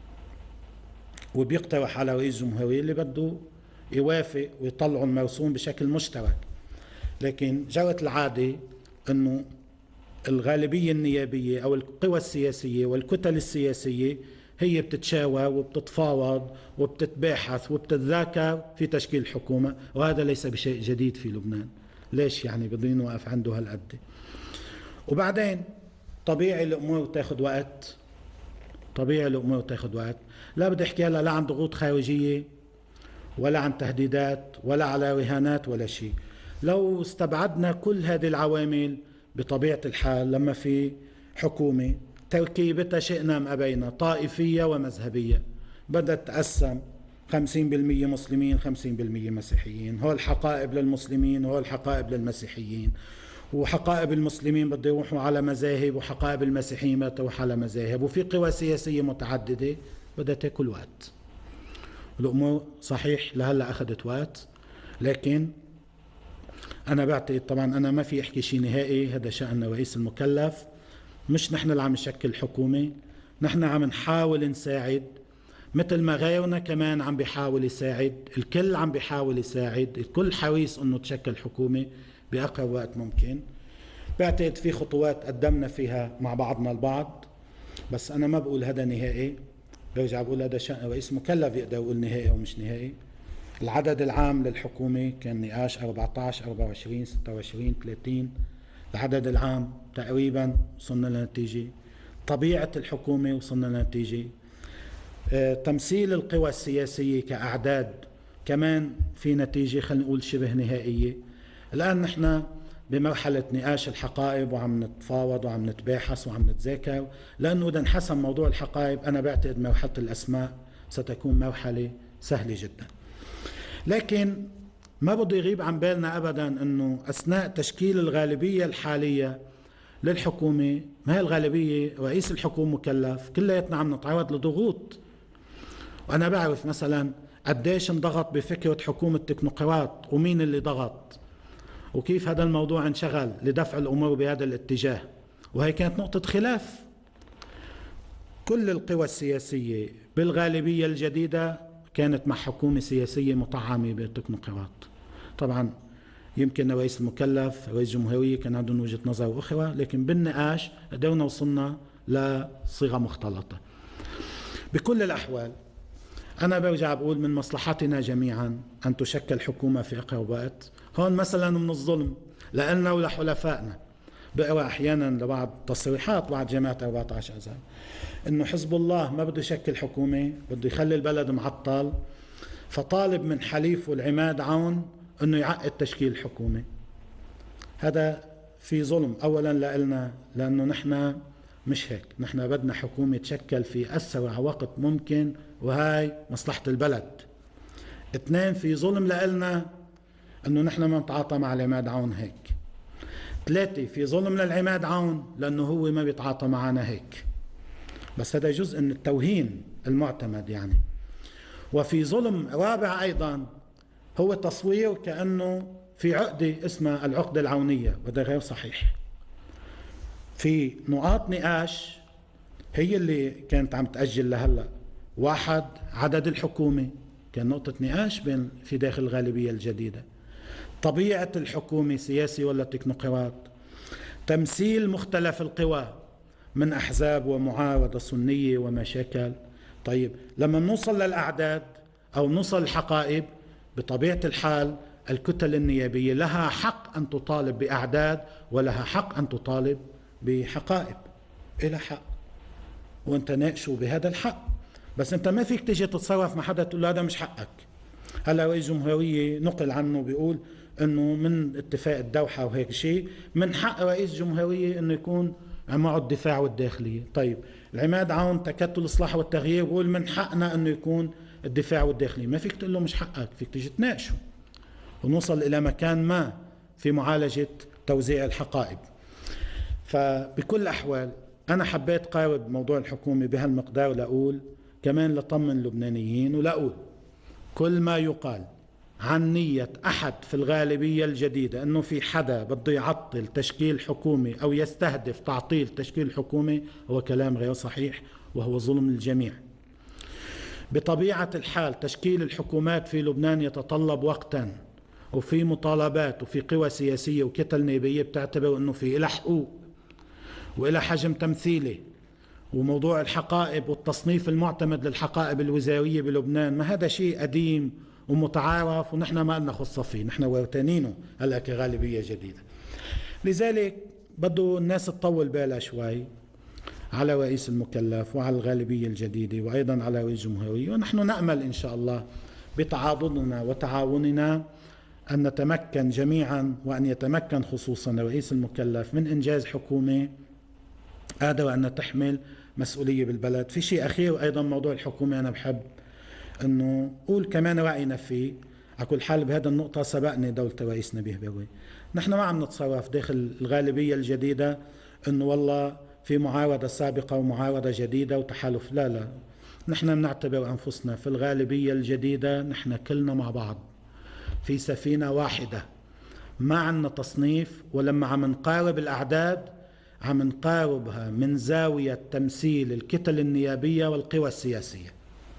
وبيقترح على رئيس الجمهورية اللي بده يوافق ويطلعوا المرسوم بشكل مشترك، لكن جرت العادة أنه الغالبية النيابية أو القوى السياسية والكتل السياسية هي بتتشاور وبتتفاوض وبتتباحث وبتتذاكر في تشكيل حكومة، وهذا ليس بشيء جديد في لبنان. ليش يعني بدنا نوقف عنده هالقد؟ وبعدين طبيعي الأمور تاخد وقت، طبيعي الأمور تاخد وقت. لا بدي أحكي هلا لا عن ضغوط خارجية ولا عن تهديدات ولا على رهانات ولا شيء. لو استبعدنا كل هذه العوامل بطبيعة الحال لما في حكومة تركيبتها شئنا أم أبينا طائفية ومذهبية بدأت تقسم 50% مسلمين 50% مسيحيين، هو الحقائب للمسلمين وهو الحقائب للمسيحيين، وحقائب المسلمين بده يروحوا على مذاهب وحقائب المسيحيين بدها تروح على مذاهب، وفي قوى سياسية متعددة بدها تاكل وقت. الأمور صحيح لهلا أخذت وقت، لكن أنا بعتقد طبعا أنا ما في أحكي شيء نهائي، هذا شأن الرئيس المكلف، مش نحن اللي عم نشكل حكومة، نحن عم نحاول نساعد مثل ما غيرنا كمان عم بيحاول يساعد، الكل عم بيحاول يساعد، الكل حريص أنه تشكل حكومة بأقرب وقت ممكن. بعتقد في خطوات قدمنا فيها مع بعضنا البعض، بس أنا ما بقول هذا نهائي، برجع بقول هذا شأن الرئيس مكلف يقدر يقول نهائي أو مش نهائي. العدد العام للحكومة كان نقاش 14 24 26 30، العدد العام تقريبا وصلنا لنتيجة، طبيعة الحكومة وصلنا لنتيجة، تمثيل القوى السياسية كأعداد كمان في نتيجة خلينا نقول شبه نهائية. الآن نحن بمرحلة نقاش الحقائب وعم نتفاوض وعم نتباحث وعم نتذاكر، لأنه إذا انحسم موضوع الحقائب أنا بعتقد مرحلة الأسماء ستكون مرحلة سهلة جدا. لكن ما بده يغيب عن بالنا أبدا أنه أثناء تشكيل الغالبية الحالية للحكومة، ما هي الغالبية رئيس الحكومة مكلف، كلياتنا عم نتعرض لضغوط. وأنا بعرف مثلا قديش انضغط بفكرة حكومة تكنوقراط ومين اللي ضغط وكيف هذا الموضوع انشغل لدفع الأمور بهذا الاتجاه، وهي كانت نقطة خلاف. كل القوى السياسية بالغالبية الجديدة كانت مع حكومة سياسية مطعمة بالتكنوقراط. طبعا يمكن رئيس المكلف رئيس الجمهورية كان عندهم وجهة نظر أخرى، لكن بالنقاش قدرنا وصلنا لصيغة مختلطة. بكل الأحوال أنا برجع بقول من مصلحتنا جميعا أن تشكل حكومة في أقرب وقت. هون مثلا من الظلم لأننا ولحلفائنا بقرأ أحيانا لبعض تصريحات بعض جماعة 14 أذار إنه حزب الله ما بده يشكل حكومة، بده يخلي البلد معطل، فطالب من حليفه العماد عون أنه يعقد تشكيل حكومة. هذا في ظلم أولا لنا، لأنه نحن مش هيك، نحن بدنا حكومة تشكل في أسرع وقت ممكن، وهاي مصلحة البلد. اثنين، في ظلم لنا أنه نحن ما نتعاطى مع العماد عون هيك. ثلاثة، في ظلم للعماد عون لأنه هو ما بيتعاطى معنا هيك، بس هذا جزء من التوهين المعتمد يعني. وفي ظلم رابع أيضا هو تصوير كأنه في عقدة اسمها العقدة العونية، وهذا غير صحيح. في نقاط نقاش هي اللي كانت عم تأجل لهلأ. واحد، عدد الحكومة كان نقطة نقاش في داخل الغالبية الجديدة. طبيعة الحكومة، سياسي ولا تكنوقراط. تمثيل مختلف القوى من أحزاب ومعارضة سنية ومشاكل. طيب لما نوصل للأعداد أو نوصل الحقائب، بطبيعة الحال الكتل النيابية لها حق أن تطالب بأعداد ولها حق أن تطالب بحقائب. إلى حق وانت ناقشه بهذا الحق، بس انت ما فيك تيجي تتصرف مع حدا تقول له هذا مش حقك. هلا رئيس جمهورية نقل عنه بيقول انه من اتفاق الدوحة وهيك شيء من حق رئيس جمهورية انه يكون معه الدفاع والداخلية. طيب العماد عون تكتل الإصلاح والتغيير بيقول من حقنا انه يكون الدفاع والداخلية. ما فيك تقول له مش حقك، فيك تيجي تناقشه ونوصل الى مكان ما في معالجة توزيع الحقائب. فبكل الأحوال أنا حبيت قارب موضوع الحكومة بهالمقدار لأقول كمان لطمن اللبنانيين، ولأقول كل ما يقال عن نية أحد في الغالبية الجديدة أنه في حدا بده يعطل تشكيل حكومة أو يستهدف تعطيل تشكيل حكومة هو كلام غير صحيح، وهو ظلم للجميع. بطبيعة الحال تشكيل الحكومات في لبنان يتطلب وقتا، وفي مطالبات وفي قوى سياسية وكتل نيابية بتعتبر أنه في إلى حقوق وإلى حجم تمثيلي. وموضوع الحقائب والتصنيف المعتمد للحقائب الوزارية بلبنان ما هذا شيء قديم ومتعارف، ونحن ما لنا خصة فيه، نحن وارتانينه هلأ كغالبية جديدة. لذلك بده الناس تطول بالها شوي على رئيس المكلف وعلى الغالبية الجديدة وأيضا على رئيس الجمهورية، ونحن نأمل إن شاء الله بتعاضدنا وتعاوننا أن نتمكن جميعا، وأن يتمكن خصوصا رئيس المكلف من إنجاز حكومة قادرة أن تحمل مسؤولية بالبلد. في شيء أخير أيضا موضوع الحكومة، أنا بحب أنه أقول كمان رأينا فيه. على كل حال بهذا النقطة سبقني دولة الرئيس نبيه بروي. نحن ما عم نتصرف داخل الغالبية الجديدة أنه والله في معارضة سابقة ومعارضة جديدة وتحالف، لا لا، نحن بنعتبر أنفسنا في الغالبية الجديدة نحن كلنا مع بعض في سفينة واحدة، ما عنا تصنيف. ولما عم نقارب الأعداد عم نقاربها من زاوية تمثيل الكتل النيابية والقوى السياسية.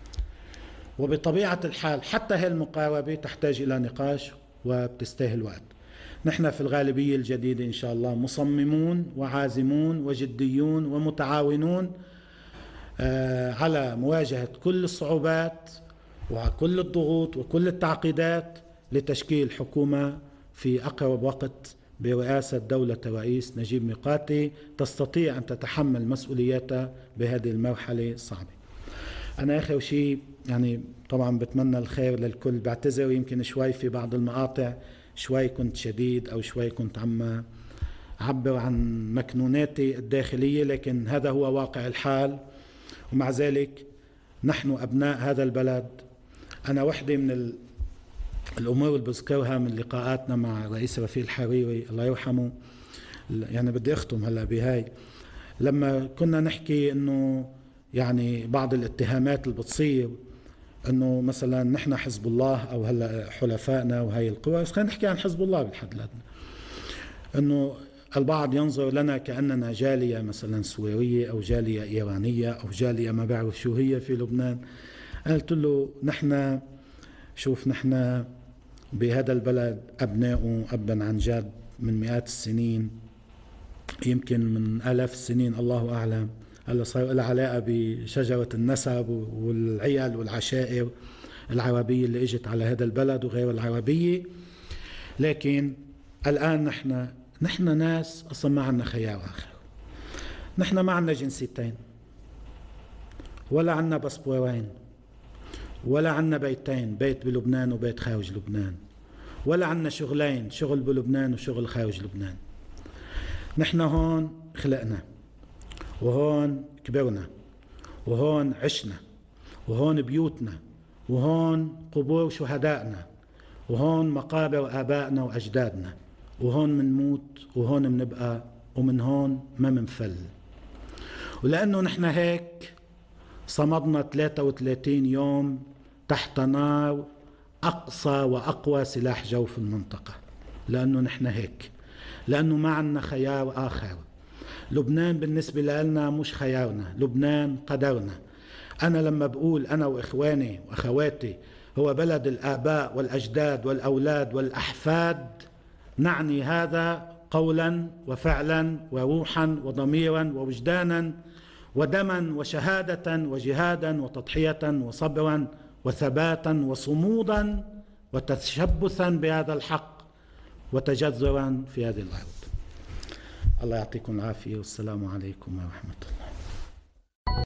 وبطبيعة الحال حتى هذه المقاربة تحتاج إلى نقاش وبتستاهل وقت. نحن في الغالبية الجديدة إن شاء الله مصممون وعازمون وجديون ومتعاونون على مواجهة كل الصعوبات وكل الضغوط وكل التعقيدات لتشكيل حكومة في أقرب وقت برئاسة دولة الرئيس نجيب ميقاتي تستطيع أن تتحمل مسؤولياتها بهذه المرحلة الصعبة. أنا آخر شيء يعني طبعا بتمنى الخير للكل، بعتذر يمكن شوي في بعض المقاطع شوي كنت شديد أو شوي كنت عم أعبر عن مكنوناتي الداخلية، لكن هذا هو واقع الحال. ومع ذلك نحن أبناء هذا البلد. أنا وحدة من الأمور اللي بذكرها من لقاءاتنا مع رئيس رفيق الحريري الله يرحمه، يعني بدي أختم هلأ بهاي، لما كنا نحكي أنه يعني بعض الاتهامات اللي بتصير أنه مثلا نحن حزب الله أو هلأ حلفائنا وهي القوى، بس خلينا نحكي عن حزب الله بالحد الأدنى، أنه البعض ينظر لنا كأننا جالية مثلا سورية أو جالية إيرانية أو جالية ما بعرف شو هي في لبنان. قلت له نحن شوف، نحن بهذا البلد أبناء أبا عن جد من مئات السنين، يمكن من آلاف السنين الله أعلم. هلا صار لها علاقة بشجرة النسب والعيال والعشائر العربية اللي اجت على هذا البلد وغير العربية. لكن الآن نحن ناس أصلا ما عندنا خيار آخر. نحن ما عندنا جنسيتين ولا عندنا باسبورين ولا عندنا بيتين، بيت بلبنان وبيت خارج لبنان، ولا عنا شغلين، شغل بلبنان وشغل خارج لبنان. نحن هون خلقنا، وهون كبرنا، وهون عشنا، وهون بيوتنا، وهون قبور شهدائنا، وهون مقابر آبائنا وأجدادنا، وهون منموت وهون منبقى، ومن هون ما منفل. ولأنه نحن هيك صمدنا 33 يوم تحت نار أقصى وأقوى سلاح جو في المنطقة، لأنه نحن هيك، لأنه ما عنا خيار آخر. لبنان بالنسبة لنا مش خيارنا، لبنان قدرنا. أنا لما بقول أنا وإخواني وأخواتي هو بلد الآباء والأجداد والأولاد والأحفاد، نعني هذا قولا وفعلا وروحا وضميرا ووجدانا ودما وشهادة وجهادا وتضحية وصبرا وثباتا وصمودا وتشبثا بهذا الحق وتجذرا في هذه الأرض. الله يعطيكم العافية، والسلام عليكم ورحمة الله.